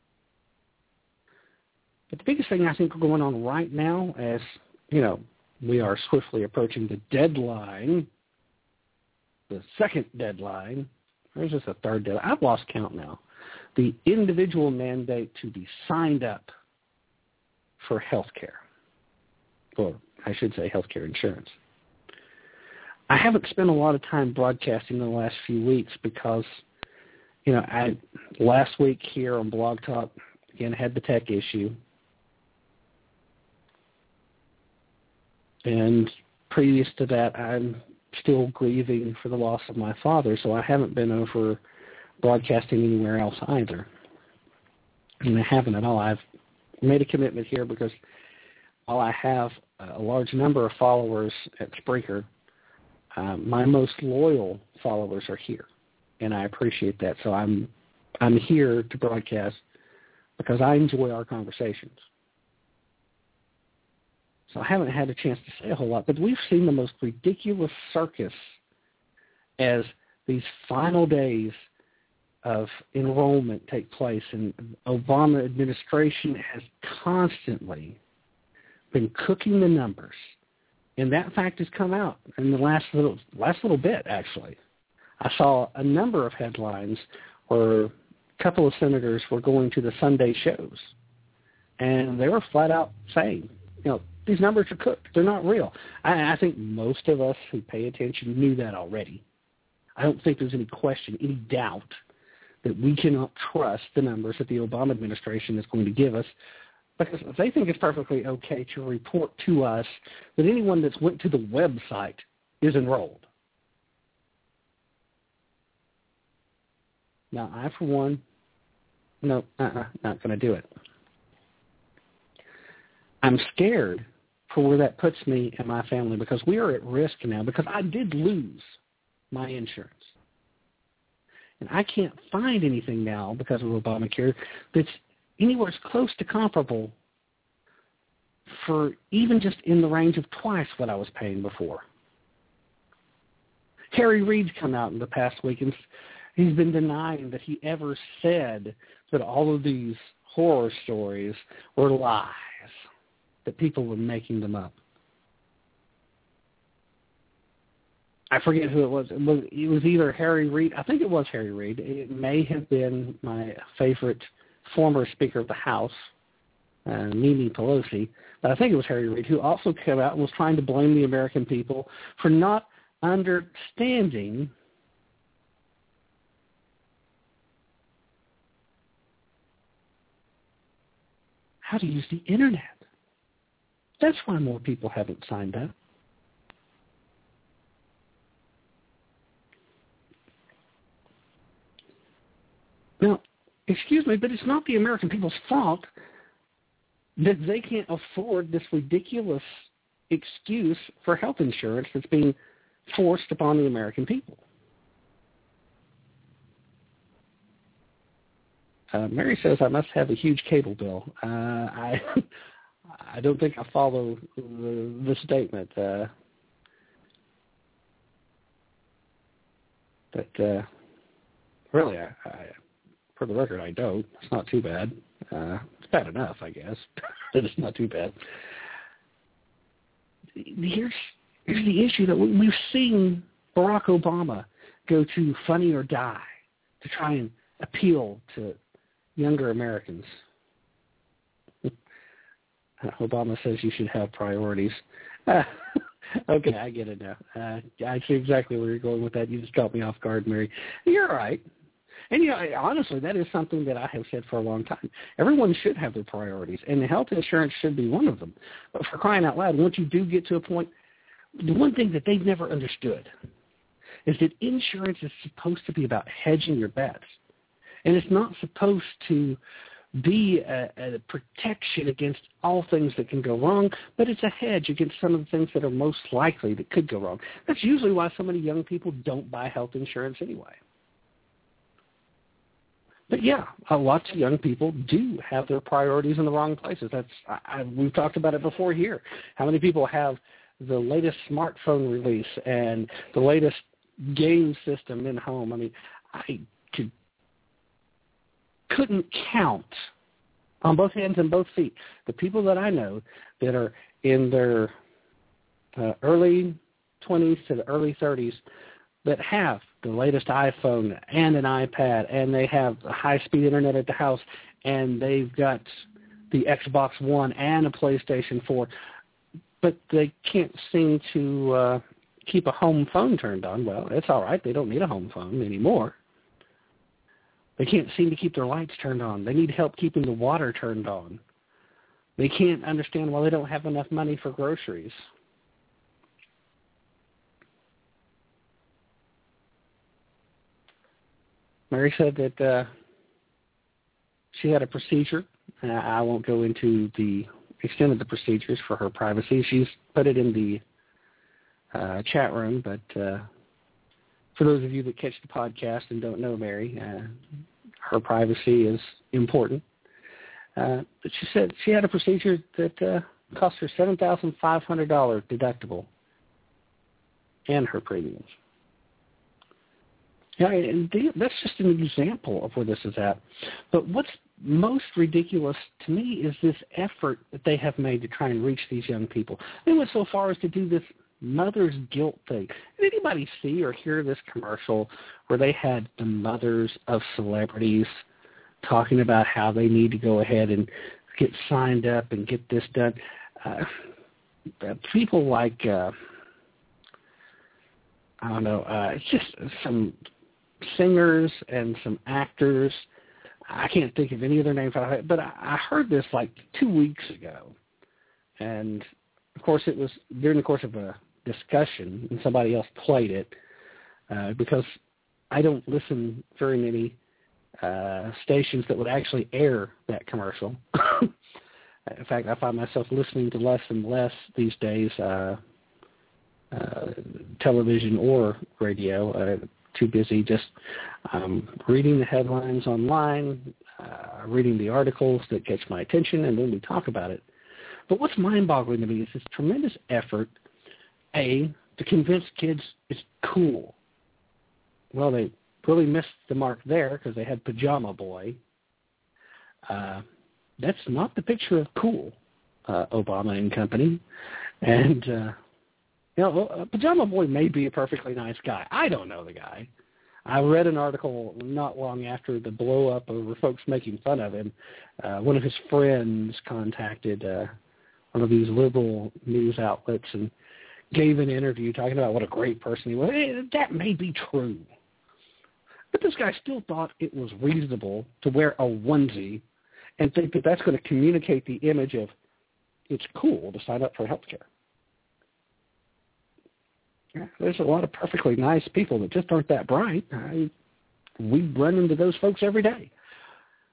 But the biggest thing I think going on right now, as you know, we are swiftly approaching the deadline, the second deadline, or is this a third deadline? I've lost count now. The individual mandate to be signed up for health care, or I should say health care insurance. I haven't spent a lot of time broadcasting in the last few weeks because, you know, I last week here on Blog Talk, again, had the tech issue. And previous to that, I'm still grieving for the loss of my father, so I haven't been over broadcasting anywhere else either. And I haven't at all. I've made a commitment here because while I have a large number of followers at Spreaker, uh, my most loyal followers are here, and I appreciate that. So I'm I'm here to broadcast because I enjoy our conversations. So I haven't had a chance to say a whole lot, but we've seen the most ridiculous circus as these final days of enrollment take place, and the Obama administration has constantly been cooking the numbers, and that fact has come out in the last little last little bit, actually. I saw a number of headlines where a couple of senators were going to the Sunday shows, and they were flat out saying, you know, these numbers are cooked. They're not real. I, I think most of us who pay attention knew that already. I don't think there's any question, any doubt that we cannot trust the numbers that the Obama administration is going to give us because they think it's perfectly okay to report to us that anyone that's went to the website is enrolled. Now, I, for one, no, uh-uh, not going to do it. I'm scared for where that puts me and my family because we are at risk now because I did lose my insurance. And I can't find anything now because of Obamacare that's anywhere close to comparable for even just in the range of twice what I was paying before. Harry Reid's come out in the past week and he's been denying that he ever said that all of these horror stories were lies, that people were making them up. I forget who it was. It was, it was either Harry Reid. I think it was Harry Reid. It may have been my favorite former Speaker of the House, uh, Mimi Pelosi, but I think it was Harry Reid who also came out and was trying to blame the American people for not understanding how to use the Internet. That's why more people haven't signed up. Now, excuse me, but it's not the American people's fault that they can't afford this ridiculous excuse for health insurance that's being forced upon the American people. Uh, Mary says, I must have a huge cable bill. Uh, I I don't think I follow the, the statement. Uh, but uh, really, I, I, for the record, I don't. It's not too bad. Uh, it's bad enough, I guess, but it's not too bad. Here's, here's the issue that we, we've seen Barack Obama go to Funny or Die to try and appeal to younger Americans. Obama says you should have priorities. Uh, okay, I get it now. Uh, I see exactly where you're going with that. You just caught me off guard, Mary. You're right. And, you know, honestly, that is something that I have said for a long time. Everyone should have their priorities, and the health insurance should be one of them. But for crying out loud, once you do get to a point, the one thing that they've never understood is that insurance is supposed to be about hedging your bets. And it's not supposed to be a, a protection against all things that can go wrong, but it's a hedge against some of the things that are most likely that could go wrong. That's usually why so many young people don't buy health insurance anyway. But yeah, uh, lots of young people do have their priorities in the wrong places. That's I, I, we've talked about it before here. How many people have the latest smartphone release and the latest game system in home? I mean, I could couldn't count on both hands and both feet the people that I know that are in their uh, early twenties to the early thirties that have the latest iPhone and an iPad, and they have a high-speed internet at the house, and they've got the Xbox One and a PlayStation four, but they can't seem to uh, keep a home phone turned on. Well, it's all right. They don't need a home phone anymore. They can't seem to keep their lights turned on. They need help keeping the water turned on. They can't understand why they don't have enough money for groceries. Mary said that uh, she had a procedure. Uh, I won't go into the extent of the procedures for her privacy. She's put it in the uh, chat room, but uh, for those of you that catch the podcast and don't know Mary, uh, her privacy is important. Uh, but she said she had a procedure that uh, cost her seven thousand five hundred dollars deductible and her premiums. Yeah, and that's just an example of where this is at. But what's most ridiculous to me is this effort that they have made to try and reach these young people. They went so far as to do this mother's guilt thing. Did anybody see or hear this commercial where they had the mothers of celebrities talking about how they need to go ahead and get signed up and get this done? Uh, people like, uh, I don't know, uh, it's just some singers and some actors. I can't think of any of their names, but I heard this like two weeks ago. And, of course, it was during the course of a discussion, and somebody else played it uh, because I don't listen very many uh, stations that would actually air that commercial. In fact, I find myself listening to less and less these days, uh, uh, television or radio. Uh, too busy just um, reading the headlines online, uh, reading the articles that catch my attention, and then we talk about it. But what's mind-boggling to me is this tremendous effort, A, to convince kids it's cool. Well, they really missed the mark there because they had Pajama Boy. Uh, that's not the picture of cool, uh, Obama and company. And, uh, you know, Pajama Boy may be a perfectly nice guy. I don't know the guy. I read an article not long after the blow-up over folks making fun of him. Uh, one of his friends contacted uh, one of these liberal news outlets and gave an interview talking about what a great person he was. Hey, that may be true. But this guy still thought it was reasonable to wear a onesie and think that that's going to communicate the image of it's cool to sign up for health care. Yeah, there's a lot of perfectly nice people that just aren't that bright. I, we run into those folks every day.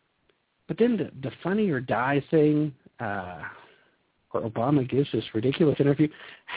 But then the, the Funny or Die thing, uh, where Obama gives this ridiculous interview,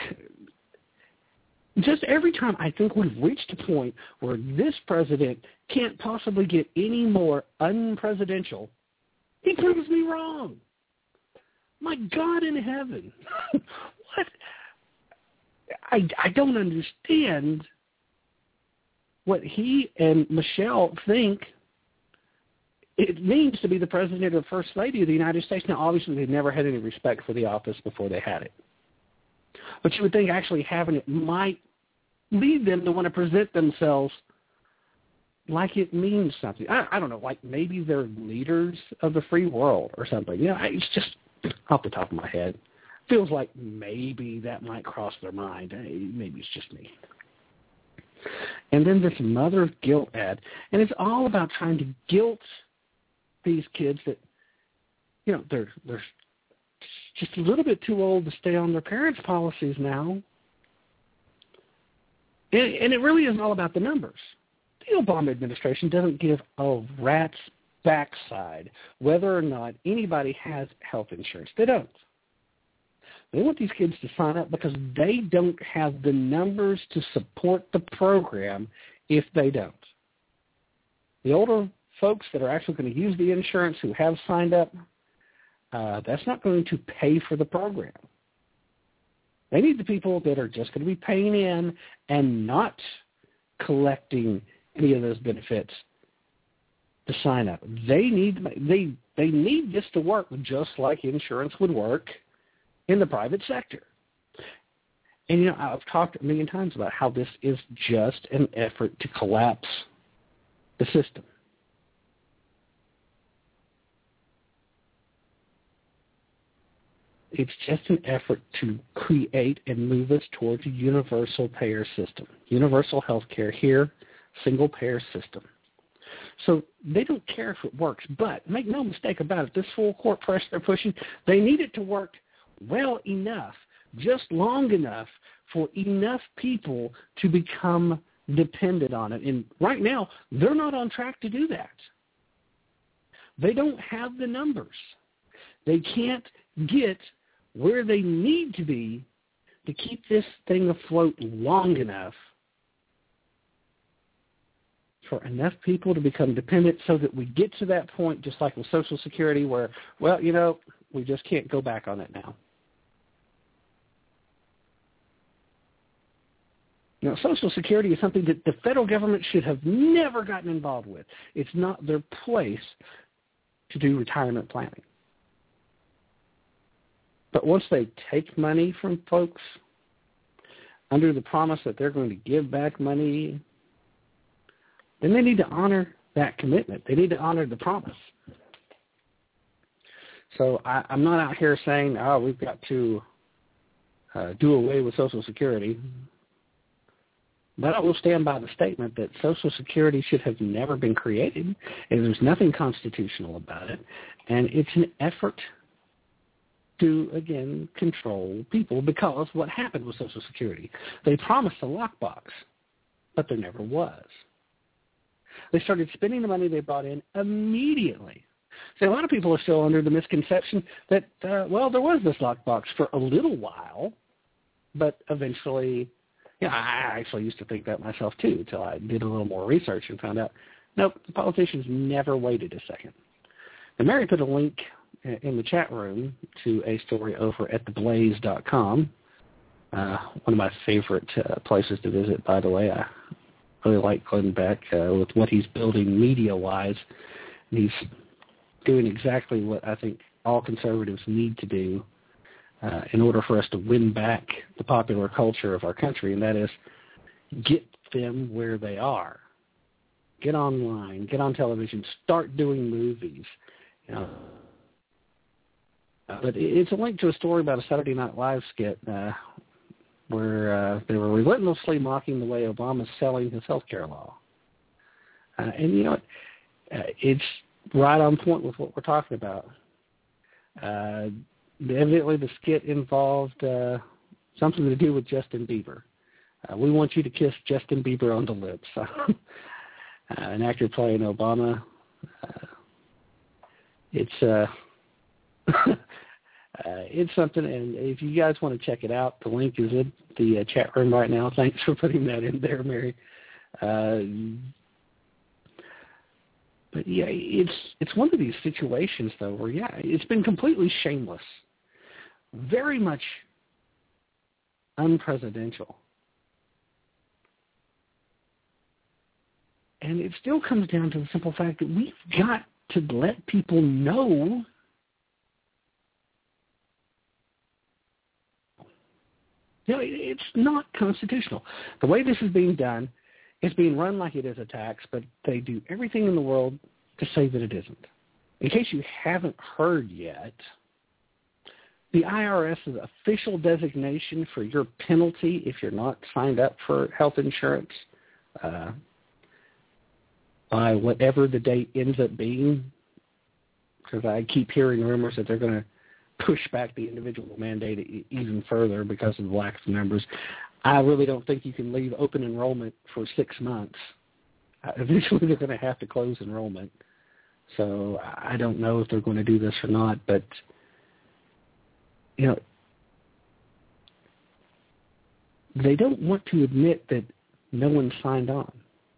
just every time I think we've reached a point where this president can't possibly get any more unpresidential, he proves me wrong. My God in heaven. What? I, I don't understand what he and Michelle think it means to be the president or first lady of the United States. Now, obviously, they've never had any respect for the office before they had it. But you would think actually having it might lead them to want to present themselves like it means something. I, I don't know, like maybe they're leaders of the free world or something. You know, it's just off the top of my head. Feels like maybe that might cross their mind. Hey, maybe it's just me. And then this mother of guilt ad, and it's all about trying to guilt these kids that, you know, they're they're just a little bit too old to stay on their parents' policies now. And, and it really isn't all about the numbers. The Obama administration doesn't give a rat's backside whether or not anybody has health insurance. They don't. They want these kids to sign up because they don't have the numbers to support the program if they don't. The older folks that are actually going to use the insurance who have signed up, uh, that's not going to pay for the program. They need the people that are just going to be paying in and not collecting any of those benefits to sign up. They need they they need this to work just like insurance would work in the private sector. And, you know, I've talked a million times about how this is just an effort to collapse the system. It's just an effort to create and move us towards a universal payer system. Universal health care here, single payer system. So they don't care if it works, but make no mistake about it, this full court press they're pushing, they need it to work well enough, just long enough for enough people to become dependent on it. And right now, they're not on track to do that. They don't have the numbers. They can't get where they need to be to keep this thing afloat long enough for enough people to become dependent so that we get to that point, just like with Social Security, where, well, you know, we just can't go back on it now. Now, Social Security is something that the federal government should have never gotten involved with. It's not their place to do retirement planning. But once they take money from folks under the promise that they're going to give back money, then they need to honor that commitment. They need to honor the promise. So I, I'm not out here saying, oh, we've got to uh, do away with Social Security. But I will stand by the statement that Social Security should have never been created, and there's nothing constitutional about it. And it's an effort to, again, control people, because what happened with Social Security, they promised a lockbox, but there never was. They started spending the money they brought in immediately. So a lot of people are still under the misconception that, uh, well, there was this lockbox for a little while, but eventually, yeah, I actually used to think that myself too until I did a little more research and found out, nope, the politicians never waited a second. And Mary put a link in the chat room to a story over at the blaze dot com, uh, one of my favorite uh, places to visit, by the way. I really like Glenn Beck uh, with what he's building media-wise. He's doing exactly what I think all conservatives need to do uh, in order for us to win back the popular culture of our country, and that is get them where they are. Get online, get on television, start doing movies. You know. But it's a link to a story about a Saturday Night Live skit uh, where uh, they were relentlessly mocking the way Obama's selling his health care law. Uh, and, you know, uh, it's right on point with what we're talking about. Uh, evidently, the skit involved uh, something to do with Justin Bieber. Uh, we want you to kiss Justin Bieber on the lips. uh, an actor playing Obama uh, it's uh, uh, it's something. And if you guys want to check it out, the link is in the uh, chat room right now. Thanks for putting that in there, Mary. Uh, but yeah, it's it's one of these situations though where yeah, it's been completely shameless, very much unpresidential. And it still comes down to the simple fact that we've got to let people know you know, it's not constitutional. The way this is being done, it's being run like it is a tax, but they do everything in the world to say that it isn't. In case you haven't heard yet, the IRS's official designation for your penalty if you're not signed up for health insurance uh, by whatever the date ends up being, because I keep hearing rumors that they're going to push back the individual mandate even further because of the lack of numbers. I really don't think you can leave open enrollment for six months. Uh, eventually they're going to have to close enrollment. So I don't know if they're going to do this or not, but, you know, they don't want to admit that no one signed on.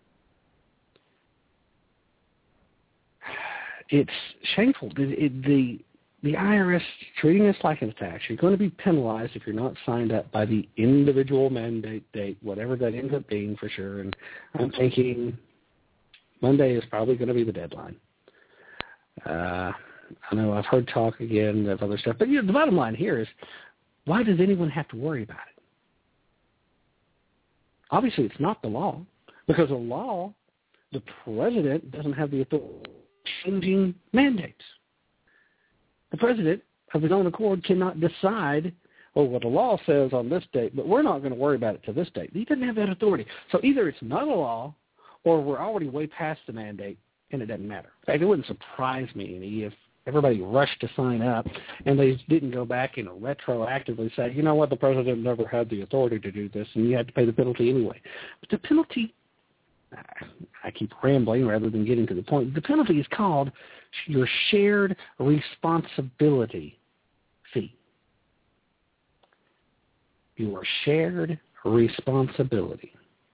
It's shameful. It, it, the the I R S treating us like a tax. You're going to be penalized if you're not signed up by the individual mandate date, whatever that ends up being for sure. And I'm thinking Monday is probably going to be the deadline. Uh, I know I've heard talk again of other stuff. But you know, the bottom line here is, why does anyone have to worry about it? Obviously, it's not the law. Because the law, the president doesn't have the authority changing mandates. The president, of his own accord, cannot decide, oh, well, the law says on this date, but we're not going to worry about it to this date. He doesn't have that authority. So either it's not a law or we're already way past the mandate, and it doesn't matter. In fact, it wouldn't surprise me any if everybody rushed to sign up and they didn't go back and retroactively say, you know what, the president never had the authority to do this, and you had to pay the penalty anyway. But the penalty, I keep rambling rather than getting to the point. The penalty is called your shared responsibility fee. Your shared responsibility.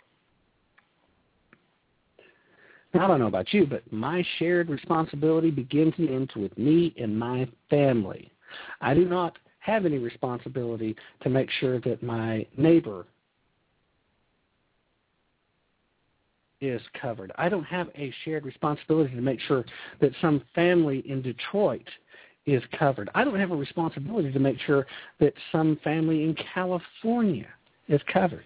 Now, I don't know about you, but my shared responsibility begins and ends with me and my family. I do not have any responsibility to make sure that my neighbor is covered. I don't have a shared responsibility to make sure that some family in Detroit is covered. I don't have a responsibility to make sure that some family in California is covered.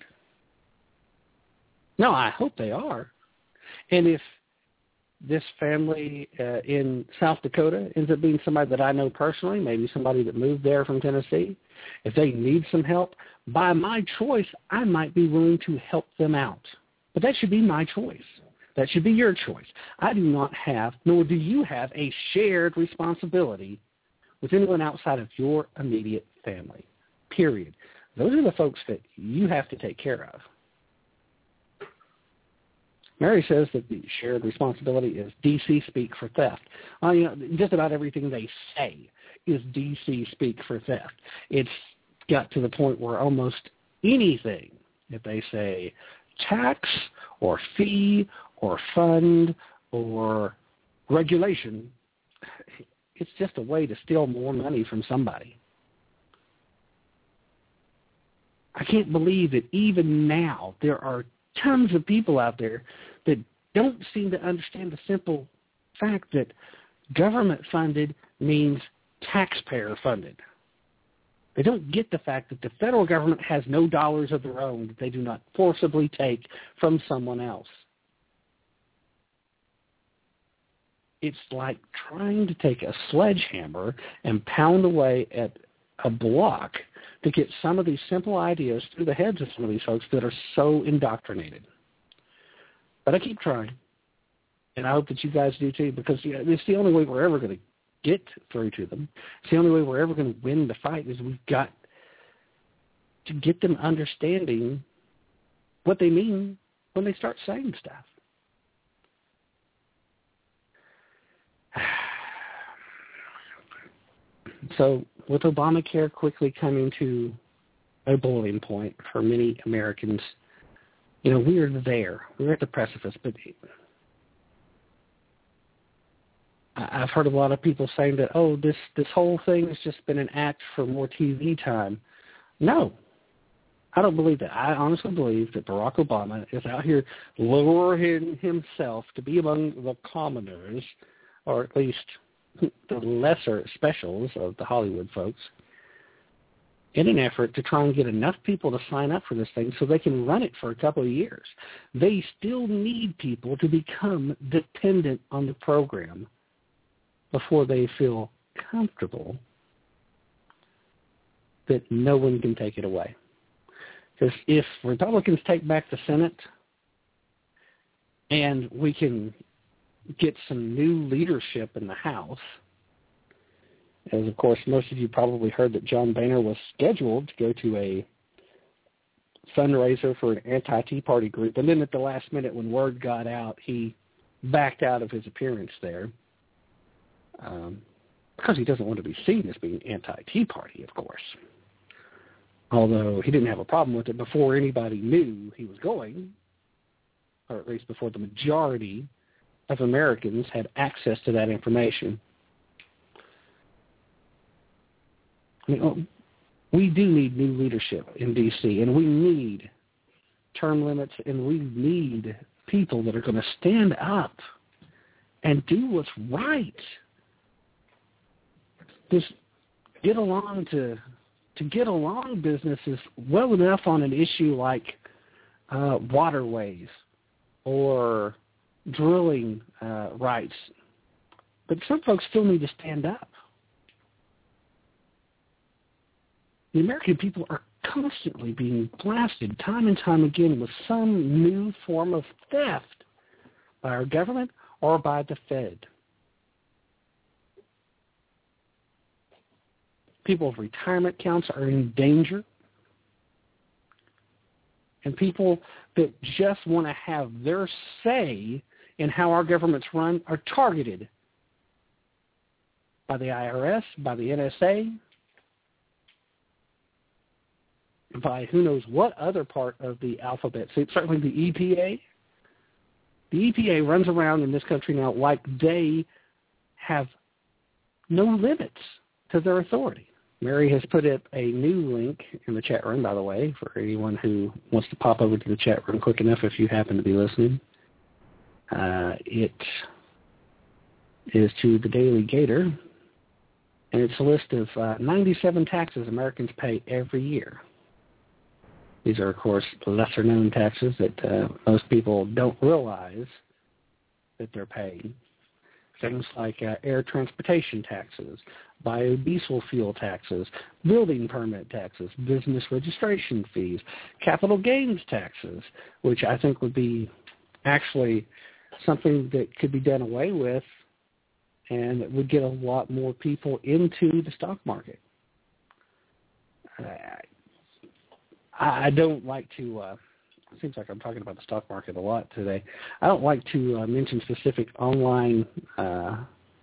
No, I hope they are. And if this family uh, in South Dakota ends up being somebody that I know personally, maybe somebody that moved there from Tennessee, if they need some help, by my choice, I might be willing to help them out. But that should be my choice. That should be your choice. I do not have, nor do you have, a shared responsibility with anyone outside of your immediate family, period. Those are the folks that you have to take care of. Mary says that the shared responsibility is D C speak for theft. Uh, you know, just about everything they say is D C speak for theft. It's got to the point where almost anything, if they say tax or fee or fund or regulation, it's just a way to steal more money from somebody. I can't believe that even now there are tons of people out there that don't seem to understand the simple fact that government-funded means taxpayer-funded. They don't get the fact that the federal government has no dollars of their own that they do not forcibly take from someone else. It's like trying to take a sledgehammer and pound away at a block to get some of these simple ideas through the heads of some of these folks that are so indoctrinated. But I keep trying, and I hope that you guys do too, because you know, it's the only way we're ever going to get through to them. It's the only way we're ever going to win the fight is we've got to get them understanding what they mean when they start saying stuff. So with Obamacare quickly coming to a boiling point for many Americans, you know, we're there. We're at the precipice. But I've heard a lot of people saying that, oh, this, this whole thing has just been an act for more T V time. No, I don't believe that. I honestly believe that Barack Obama is out here lowering himself to be among the commoners, or at least the lesser specials of the Hollywood folks, in an effort to try and get enough people to sign up for this thing so they can run it for a couple of years. They still need people to become dependent on the program before they feel comfortable that no one can take it away. Because if Republicans take back the Senate and we can get some new leadership in the House, as of course most of you probably heard that John Boehner was scheduled to go to a fundraiser for an anti-Tea Party group, and then at the last minute when word got out, he backed out of his appearance there. Um, because he doesn't want to be seen as being anti-Tea Party, of course. Although he didn't have a problem with it before anybody knew he was going, or at least before the majority of Americans had access to that information. You know, we do need new leadership in D C, and we need term limits, and we need people that are going to stand up and do what's right. This get along to to get along business is well enough on an issue like uh, waterways or drilling uh, rights, but some folks still need to stand up. The American people are constantly being blasted time and time again with some new form of theft by our government or by the Fed. People's retirement accounts are in danger. And people that just want to have their say in how our government's run are targeted by the I R S, by the N S A, by who knows what other part of the alphabet. So certainly the E P A. The E P A runs around in this country now like they have no limits to their authority. Mary has put up a new link in the chat room, by the way, for anyone who wants to pop over to the chat room quick enough if you happen to be listening. Uh, it is to the Daily Gator, and it's a list of uh, ninety-seven taxes Americans pay every year. These are, of course, lesser-known taxes that uh, most people don't realize that they're paying. Things like uh, air transportation taxes, biodiesel fuel taxes, building permit taxes, business registration fees, capital gains taxes, which I think would be actually something that could be done away with and it would get a lot more people into the stock market. Uh, I, I don't like to... Uh, It seems like I'm talking about the stock market a lot today. I don't like to uh, mention specific online uh,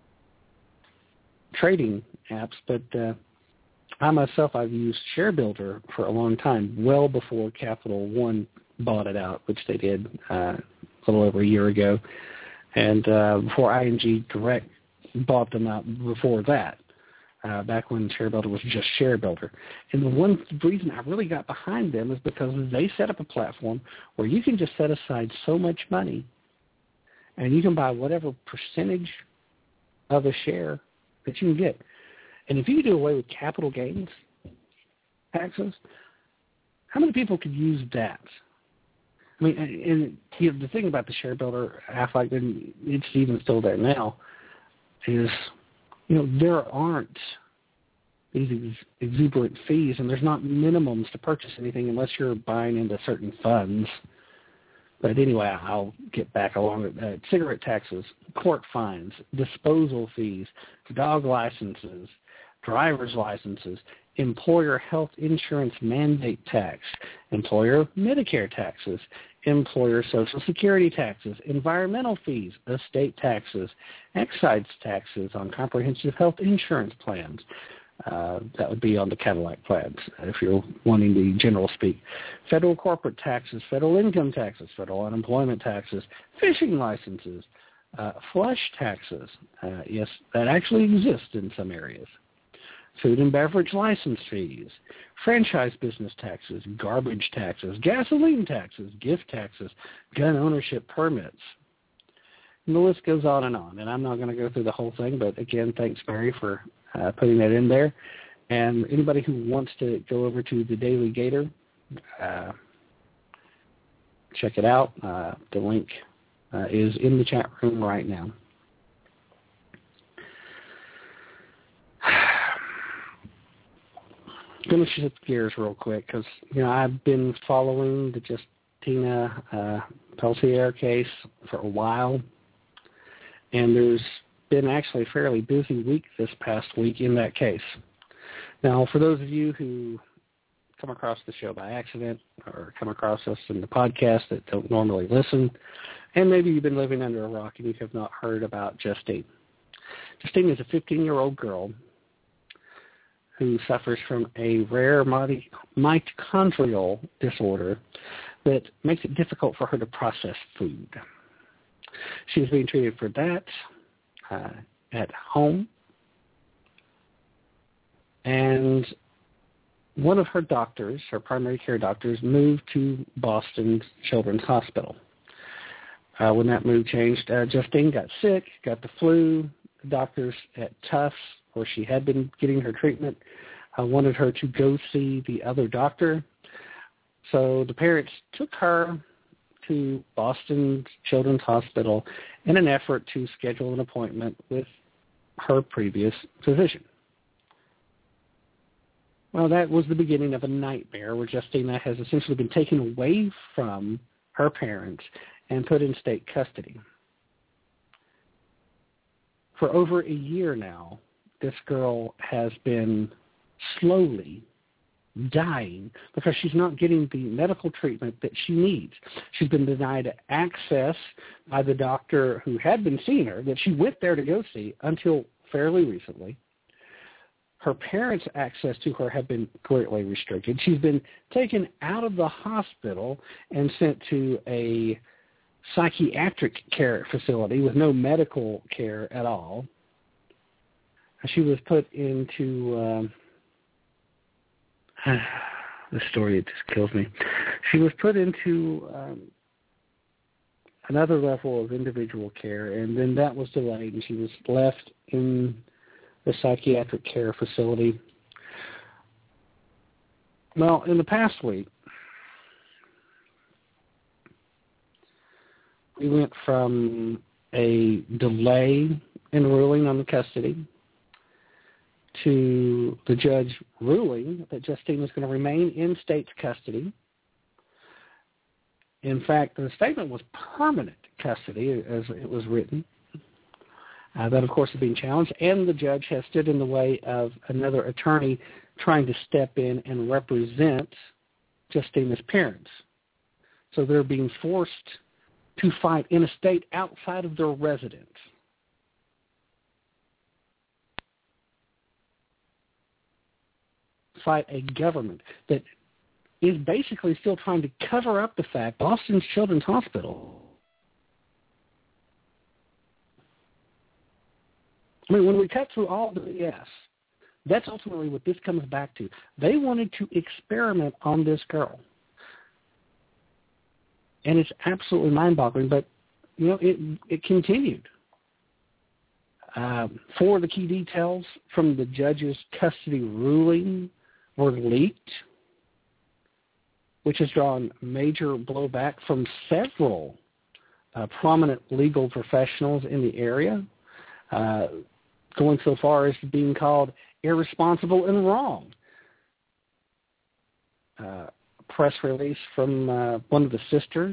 trading apps, but uh, I myself, I've used ShareBuilder for a long time, well before Capital One bought it out, which they did uh, a little over a year ago, and uh, before I N G Direct bought them out before that. Uh, back when ShareBuilder was just ShareBuilder. And the one reason I really got behind them is because they set up a platform where you can just set aside so much money and you can buy whatever percentage of a share that you can get. And if you do away with capital gains taxes, how many people could use that? I mean, and, and you know, the thing about the ShareBuilder, Aflac, and it's even still there now, is you know, there aren't these ex- exuberant fees, and there's not minimums to purchase anything unless you're buying into certain funds. But anyway, I'll get back along with that. Cigarette taxes, court fines, disposal fees, dog licenses, driver's licenses, employer health insurance mandate tax, employer Medicare taxes, employer Social Security taxes, environmental fees, estate taxes, excise taxes on comprehensive health insurance plans, Uh, that would be on the Cadillac plans, if you're wanting the general speak. Federal corporate taxes, federal income taxes, federal unemployment taxes, fishing licenses, uh, flush taxes. Uh, yes, that actually exists in some areas. Food and beverage license fees, franchise business taxes, garbage taxes, gasoline taxes, gift taxes, gun ownership permits. And the list goes on and on. And I'm not going to go through the whole thing, but again, thanks, Barry, for uh, putting that in there. And anybody who wants to go over to the Daily Gator, uh, check it out. Uh, the link uh, is in the chat room right now. Going to shift gears real quick because, you know, I've been following the Justina uh, Peltier case for a while, and there's been actually a fairly busy week this past week in that case. Now, for those of you who come across the show by accident or come across us in the podcast that don't normally listen, and maybe you've been living under a rock and you have not heard about Justine. Justine is a fifteen-year-old girl who suffers from a rare mitochondrial disorder that makes it difficult for her to process food. She's being treated for that uh, at home. And one of her doctors, her primary care doctors, moved to Boston Children's Hospital. Uh, when that move changed, uh, Justine got sick, got the flu. The doctors at Tufts, where she had been getting her treatment, uh, wanted her to go see the other doctor. So the parents took her to Boston Children's Hospital in an effort to schedule an appointment with her previous physician. Well, that was the beginning of a nightmare where Justina has essentially been taken away from her parents and put in state custody. For over a year now, this girl has been slowly dying because she's not getting the medical treatment that she needs. She's been denied access by the doctor who had been seeing her, that she went there to go see until fairly recently. Her parents' access to her have been greatly restricted. She's been taken out of the hospital and sent to a psychiatric care facility with no medical care at all. She was put into, um, the story, it just kills me. She was put into um, another level of individual care, and then that was delayed, and she was left in the psychiatric care facility. Well, in the past week, we went from a delay in ruling on the custody to the judge ruling that Justine was going to remain in state's custody. In fact, the statement was permanent custody, as it was written. Uh, that, of course, is being challenged, and the judge has stood in the way of another attorney trying to step in and represent Justina's parents. So they're being forced to fight in a state outside of their residence. Fight a government that is basically still trying to cover up the fact Boston Children's Hospital. I mean, when we cut through all the B S, that's ultimately what this comes back to. They wanted to experiment on this girl. And it's absolutely mind-boggling, but, you know, it it continued. Uh, four of the key details from the judge's custody ruling were leaked, which has drawn major blowback from several uh, prominent legal professionals in the area, uh, going so far as being called irresponsible and wrong. Uh, press release from uh, one of the sisters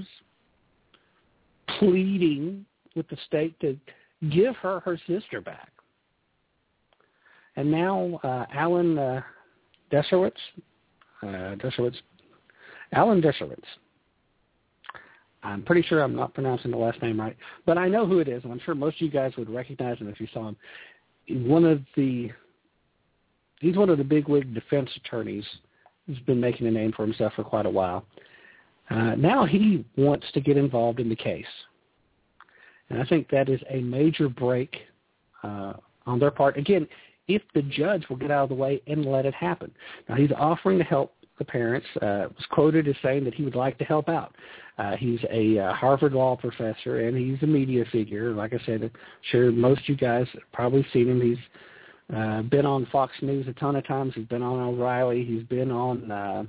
pleading with the state to give her her sister back. And now uh, Alan uh, Dershowitz, uh, Dershowitz, Alan Dershowitz, I'm pretty sure I'm not pronouncing the last name right, but I know who it is, and I'm sure most of you guys would recognize him if you saw him. One of the he's one of the bigwig defense attorneys who's been making a name for himself for quite a while. Uh, now he wants to get involved in the case. And I think that is a major break uh, on their part. Again, if the judge will get out of the way and let it happen. Now, he's offering to help the parents. Uh, was quoted as saying that he would like to help out. Uh, he's a uh, Harvard law professor, and he's a media figure. Like I said, I'm sure most of you guys have probably seen him. He's uh, been on Fox News a ton of times. He's been on O'Reilly. He's been on uh,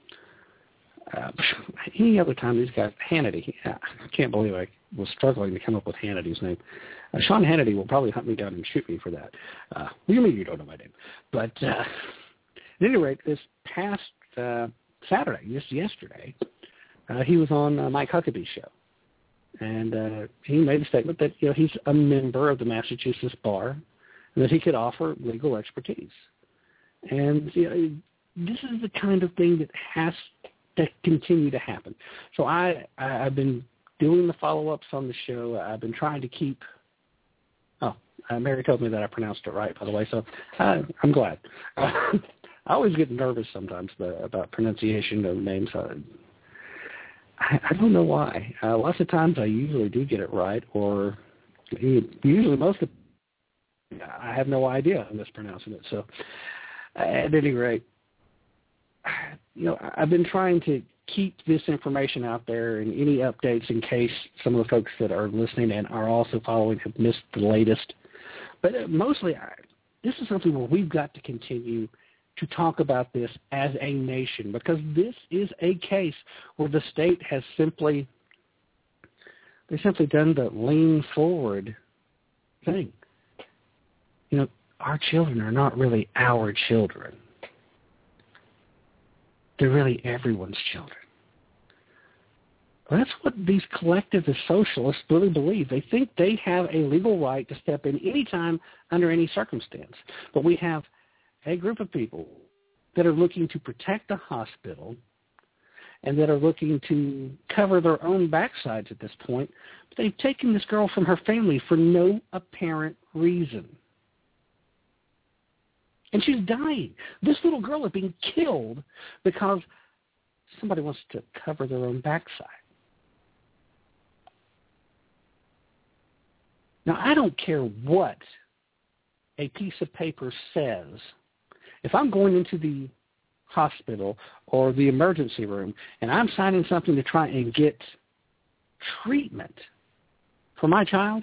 uh, any other time these guys. Hannity. I can't believe I was struggling to come up with Hannity's name. Uh, Sean Hannity will probably hunt me down and shoot me for that. Uh, what do you mean you don't know my name? But uh, at any rate, this past uh, Saturday, just yesterday, uh, he was on uh, Mike Huckabee's show. And uh, he made a statement that, you know, he's a member of the Massachusetts Bar and that he could offer legal expertise. And, you know, this is the kind of thing that has to continue to happen. So I, I, I've been doing the follow-ups on the show. I've been trying to keep – oh, uh, Mary told me that I pronounced it right, by the way, so uh, I'm glad. Uh, I always get nervous sometimes the, about pronunciation of names. Uh, I, I don't know why. Uh, lots of times I usually do get it right, or usually most of I have no idea I'm mispronouncing it. So at any rate, you know, I've been trying to keep this information out there and any updates in case some of the folks that are listening and are also following have missed the latest. But mostly, I, this is something where we've got to continue to talk about this as a nation, because this is a case where the state has simply, they simply done the lean forward thing. You know, our children are not really our children. They're really everyone's children. Well, that's what these collectivist socialists really believe. They think they have a legal right to step in any time under any circumstance. But we have a group of people that are looking to protect the hospital and that are looking to cover their own backsides at this point. But they've taken this girl from her family for no apparent reason. And she's dying. This little girl is being killed because somebody wants to cover their own backside. Now, I don't care what a piece of paper says. If I'm going into the hospital or the emergency room and I'm signing something to try and get treatment for my child,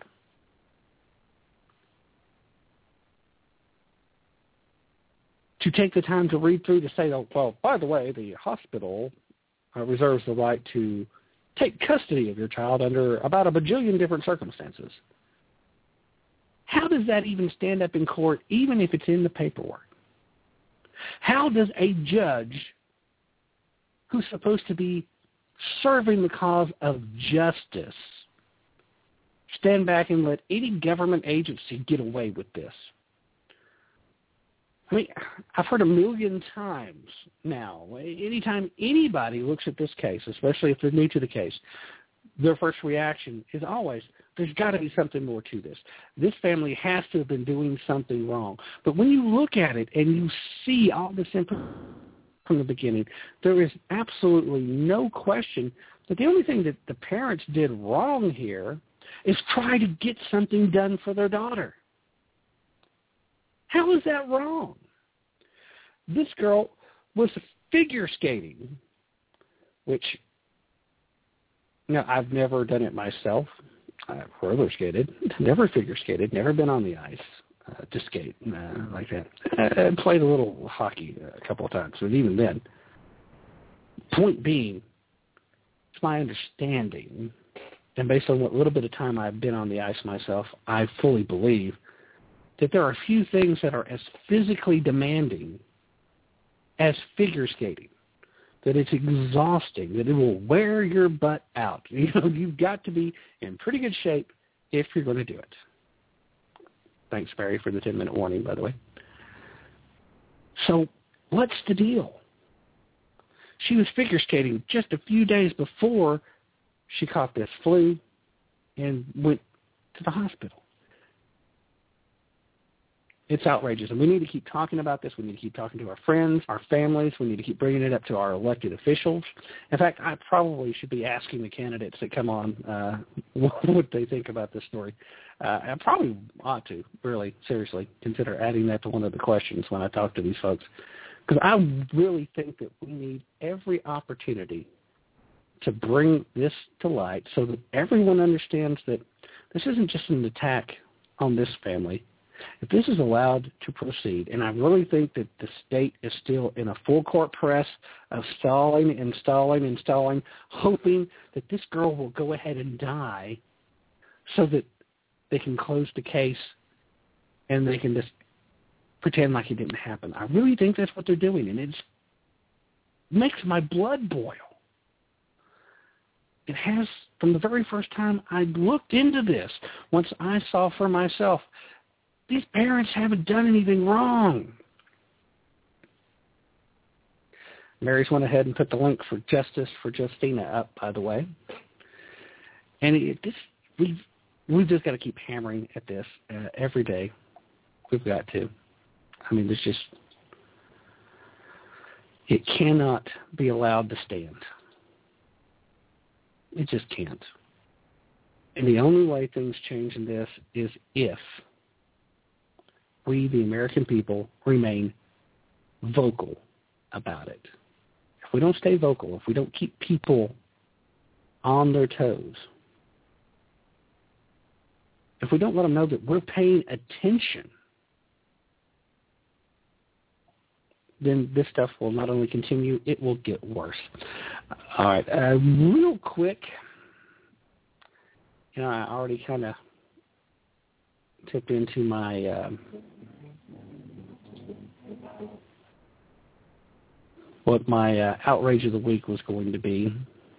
to take the time to read through to say, oh, well, by the way, the hospital uh, reserves the right to take custody of your child under about a bajillion different circumstances. How does that even stand up in court, even if it's in the paperwork? How does a judge who's supposed to be serving the cause of justice stand back and let any government agency get away with this? I mean, I've heard a million times now, anytime anybody looks at this case, especially if they're new to the case, their first reaction is always, there's got to be something more to this. This family has to have been doing something wrong. But when you look at it and you see all this information from the beginning, there is absolutely no question that the only thing that the parents did wrong here is try to get something done for their daughter. How is that wrong? This girl was figure skating, which, you know, I've never done it myself. I've roller skated, never figure skated, never been on the ice uh, to skate uh, like that. I played a little hockey a couple of times, but even then, point being, it's my understanding, and based on what little bit of time I've been on the ice myself, I fully believe that there are a few things that are as physically demanding as figure skating, that it's exhausting, that it will wear your butt out. You know, you've got to be in pretty good shape if you're going to do it. Thanks, Barry, for the ten-minute warning, by the way. So what's the deal? She was figure skating just a few days before she caught this flu and went to the hospital. it's outrageous, and we need to keep talking about this. We need to keep talking to our friends, our families. We need to keep bringing it up to our elected officials. In fact, I probably should be asking the candidates that come on uh, what they think about this story. Uh, I probably ought to, really, seriously, consider adding that to one of the questions when I talk to these folks, because I really think that we need every opportunity to bring this to light so that everyone understands that this isn't just an attack on this family. If this is allowed to proceed, and I really think that the state is still in a full court press of stalling and stalling and stalling, hoping that this girl will go ahead and die so that they can close the case and they can just pretend like it didn't happen. I really think that's what they're doing, and it makes my blood boil. It has from the very first time I looked into this. Once I saw for myself, these parents haven't done anything wrong. Mary's went ahead and put the link for Justice for Justina up, by the way. And it, this, we've, we've just got to keep hammering at this uh, every day. We've got to. I mean, there's just, it cannot be allowed to stand. It just can't. And the only way things change in this is if we, the American people, remain vocal about it. If we don't stay vocal, if we don't keep people on their toes, if we don't let them know that we're paying attention, then this stuff will not only continue, it will get worse. All right, uh, real quick, you know, I already kind of tipped into my uh, what my uh, outrage of the week was going to be.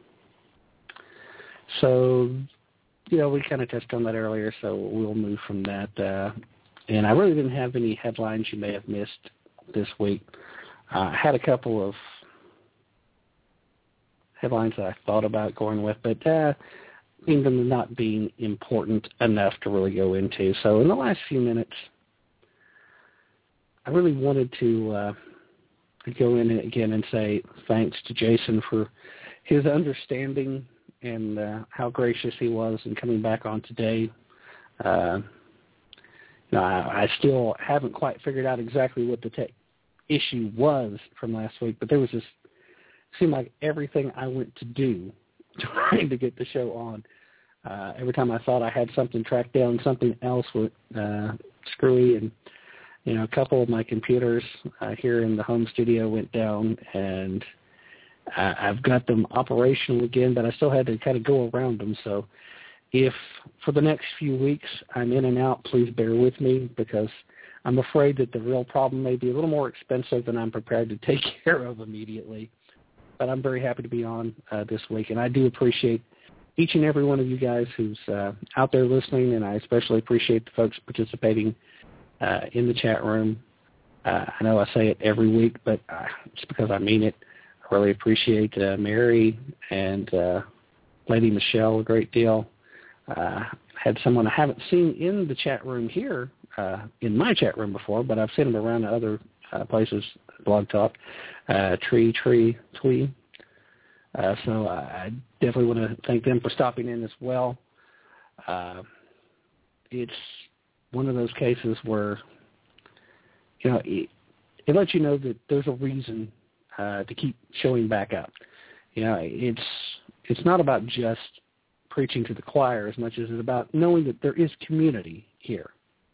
So, you know, we kind of touched on that earlier, so we'll move from that. Uh, and I really didn't have any headlines you may have missed this week. Uh, I had a couple of headlines that I thought about going with, but uh, even not being important enough to really go into. So in the last few minutes, I really wanted to uh, go in again and say thanks to Jason for his understanding and uh, how gracious he was in coming back on today. Uh, you know, I, I still haven't quite figured out exactly what the tech issue was from last week, but there was this, seemed like everything I went to do trying to get the show on. Uh, every time I thought I had something tracked down, something else went uh, screwy, and you know, a couple of my computers uh, here in the home studio went down, and uh, I've got them operational again, but I still had to kind of go around them. So if for the next few weeks I'm in and out, please bear with me, because I'm afraid that the real problem may be a little more expensive than I'm prepared to take care of immediately. But I'm very happy to be on uh, this week, and I do appreciate each and every one of you guys who's uh, out there listening, and I especially appreciate the folks participating uh, in the chat room. Uh, I know I say it every week, but uh, just because I mean it, I really appreciate uh, Mary and uh, Lady Michelle a great deal. Uh, had someone I haven't seen in the chat room here, uh, in my chat room before, but I've seen them around other uh, places, Blog Talk, uh, Tree, Tree, Twee. Uh, so I definitely want to thank them for stopping in as well. Uh, it's one of those cases where, you know, it, it lets you know that there's a reason uh, to keep showing back up. You know, it's it's not about just preaching to the choir as much as it's about knowing that there is community here.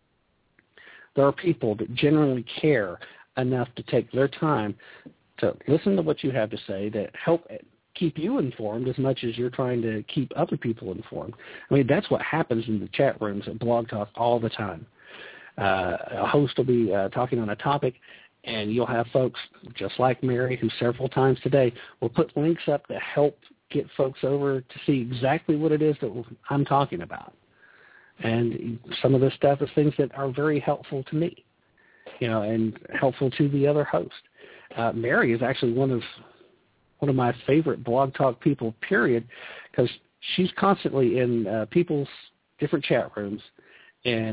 There are people that genuinely care enough to take their time to listen to what you have to say, that help keep you informed as much as you're trying to keep other people informed. I mean, that's what happens in the chat rooms at Blog Talk all the time. Uh, a host will be uh, talking on a topic, and you'll have folks just like Mary, who several times today will put links up to help get folks over to see exactly what it is that I'm talking about. And some of this stuff is things that are very helpful to me, you know, and helpful to the other host. Uh, Mary is actually one of one of my favorite Blog Talk people, period, because she's constantly in uh, people's different chat rooms, and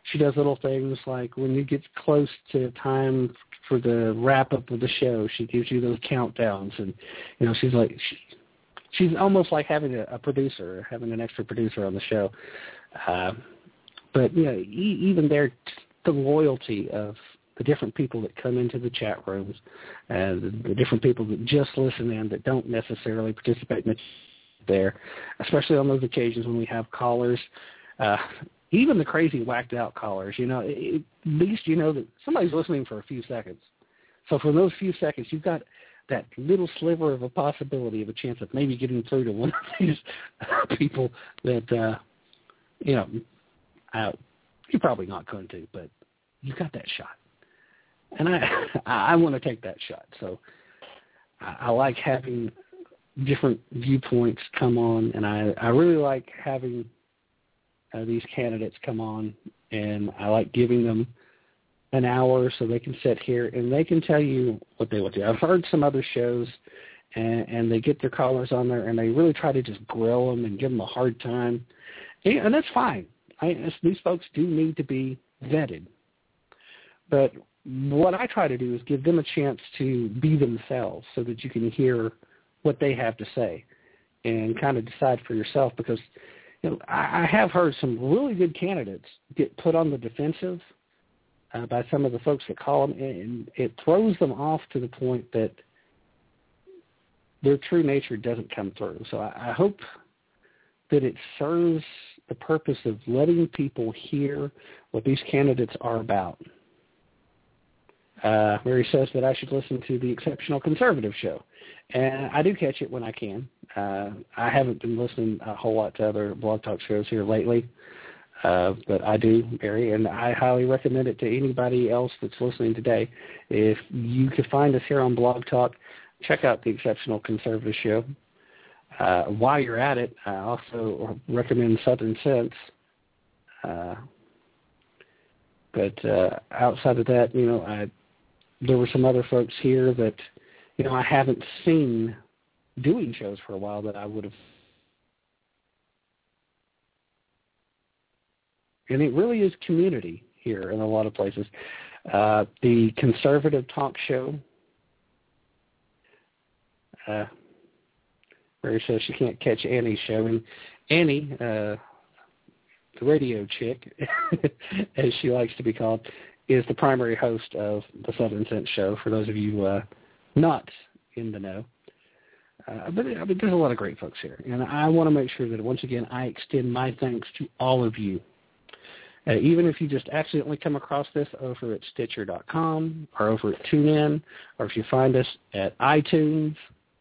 she does little things like when you get close to time for the wrap-up of the show, she gives you those countdowns. And, you know, she's like, she, she's almost like having a, a producer, having an extra producer on the show. Uh, but, you know, e- even there, the loyalty of the different people that come into the chat rooms, and the, the different people that just listen in that don't necessarily participate in the there, especially on those occasions when we have callers, uh, even the crazy whacked out callers, you know, it, at least you know that somebody's listening for a few seconds. So for those few seconds, you've got that little sliver of a possibility of a chance of maybe getting through to one of these people that, uh, you know, uh, you're probably not going to, but you got that shot. And I, I want to take that shot. So I, I like having different viewpoints come on, and I, I really like having uh, these candidates come on, and I like giving them an hour so they can sit here and they can tell you what they want to do. I've heard some other shows, and, and they get their callers on there, and they really try to just grill them and give them a hard time, and, and that's fine. I, these folks do need to be vetted. But what I try to do is give them a chance to be themselves so that you can hear what they have to say and kind of decide for yourself, because you know, I, I have heard some really good candidates get put on the defensive uh, by some of the folks that call them, and it throws them off to the point that their true nature doesn't come through. So I, I hope that it serves the purpose of letting people hear what these candidates are about. Uh, Mary says that I should listen to the Exceptional Conservative Show, and I do catch it when I can. Uh, I haven't been listening a whole lot to other Blog Talk shows here lately, uh, but I do, Mary, and I highly recommend it to anybody else that's listening today. If you could find us here on Blog Talk, check out the Exceptional Conservative Show. Uh, while you're at it, I also recommend Southern Sense. Uh, but uh, outside of that, you know, I there were some other folks here that, you know, I haven't seen doing shows for a while that I would have. And it really is community here in a lot of places. Uh, the Conservative Talk Show, uh, Mary says she can't catch Annie's show. And Annie, uh, the radio chick, as she likes to be called, is the primary host of the Southern Sense Show, for those of you uh, not in the know. Uh, but I mean, there's a lot of great folks here, and I want to make sure that, once again, I extend my thanks to all of you. Uh, even if you just accidentally come across this over at Stitcher dot com or over at TuneIn, or if you find us at iTunes,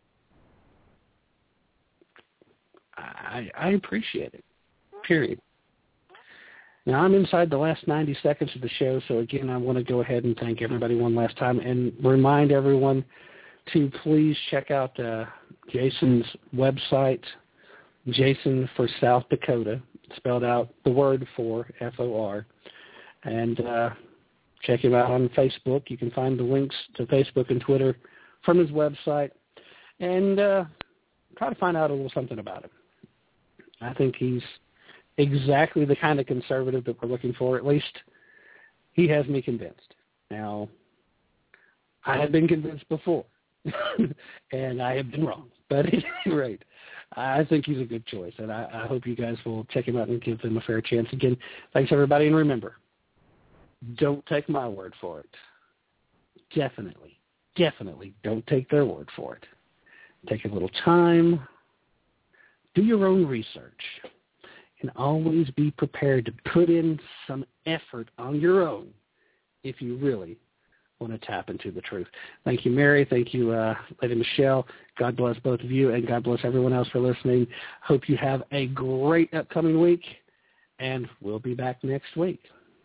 I, I appreciate it, period. Now, I'm inside the last ninety seconds of the show, so again, I want to go ahead and thank everybody one last time and remind everyone to please check out uh, Jason's website, Jason for South Dakota, spelled out the word for, F O R, and uh, check him out on Facebook. You can find the links to Facebook and Twitter from his website, and uh, try to find out a little something about him. I think he's exactly the kind of conservative that we're looking for. At least he has me convinced. Now, I have been convinced before, and I have been wrong. But at any rate, I think he's a good choice, and I, I hope you guys will check him out and give him a fair chance. Again, thanks, everybody, and remember, don't take my word for it. Definitely, definitely don't take their word for it. Take a little time, do your own research, and always be prepared to put in some effort on your own if you really want to tap into the truth. Thank you, Mary. Thank you, uh, Lady Michelle. God bless both of you, and God bless everyone else for listening. Hope you have a great upcoming week, and we'll be back next week.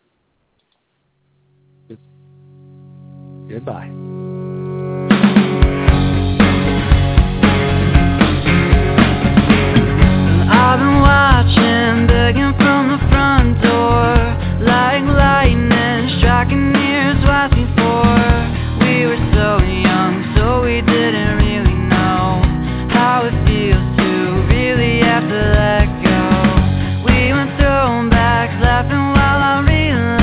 Goodbye. I've been watching, begging from the front door, like lightning striking ears twice before. We were so young, so we didn't really know how it feels to really have to let go. We went throwbacks, laughing while I realized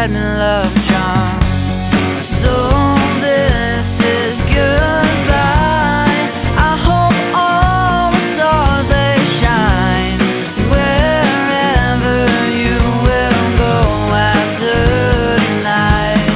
had me love drunk. So this is goodbye. I hope all the stars they shine wherever you will go after tonight.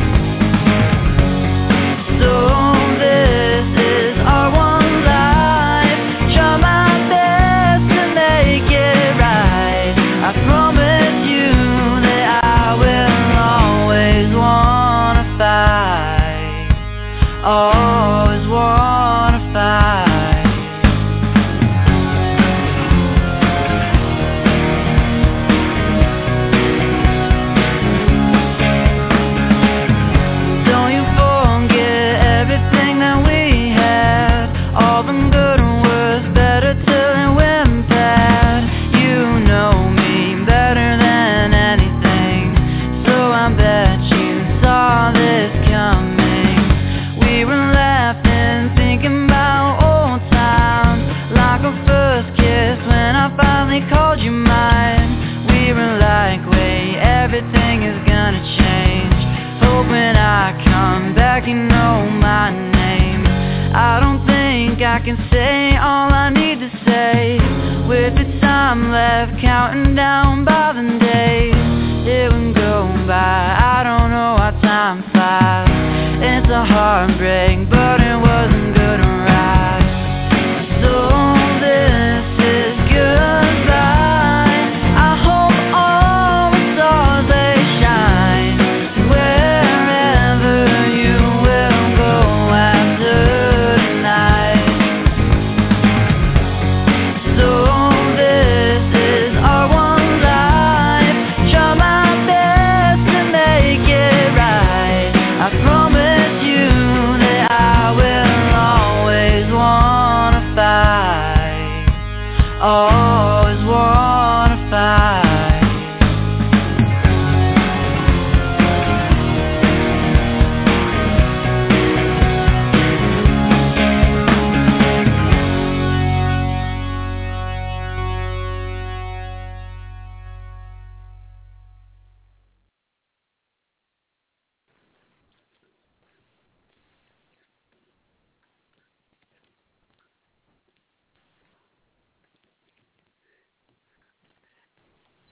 So this is our one life. Try my best to make it right. I promise you that I will always wanna fight. Always wanna fight. Don't you forget everything that we had. All the good and worse, better till it went bad. You know me better than anything, so I bet you saw this coming. We were laughing, thinking about old times, like our first kiss when I finally called you mine. We were like, wait, everything is gonna change. Hope when I come back you know my name. I don't think I can say all I need to say with the time left counting down by the days.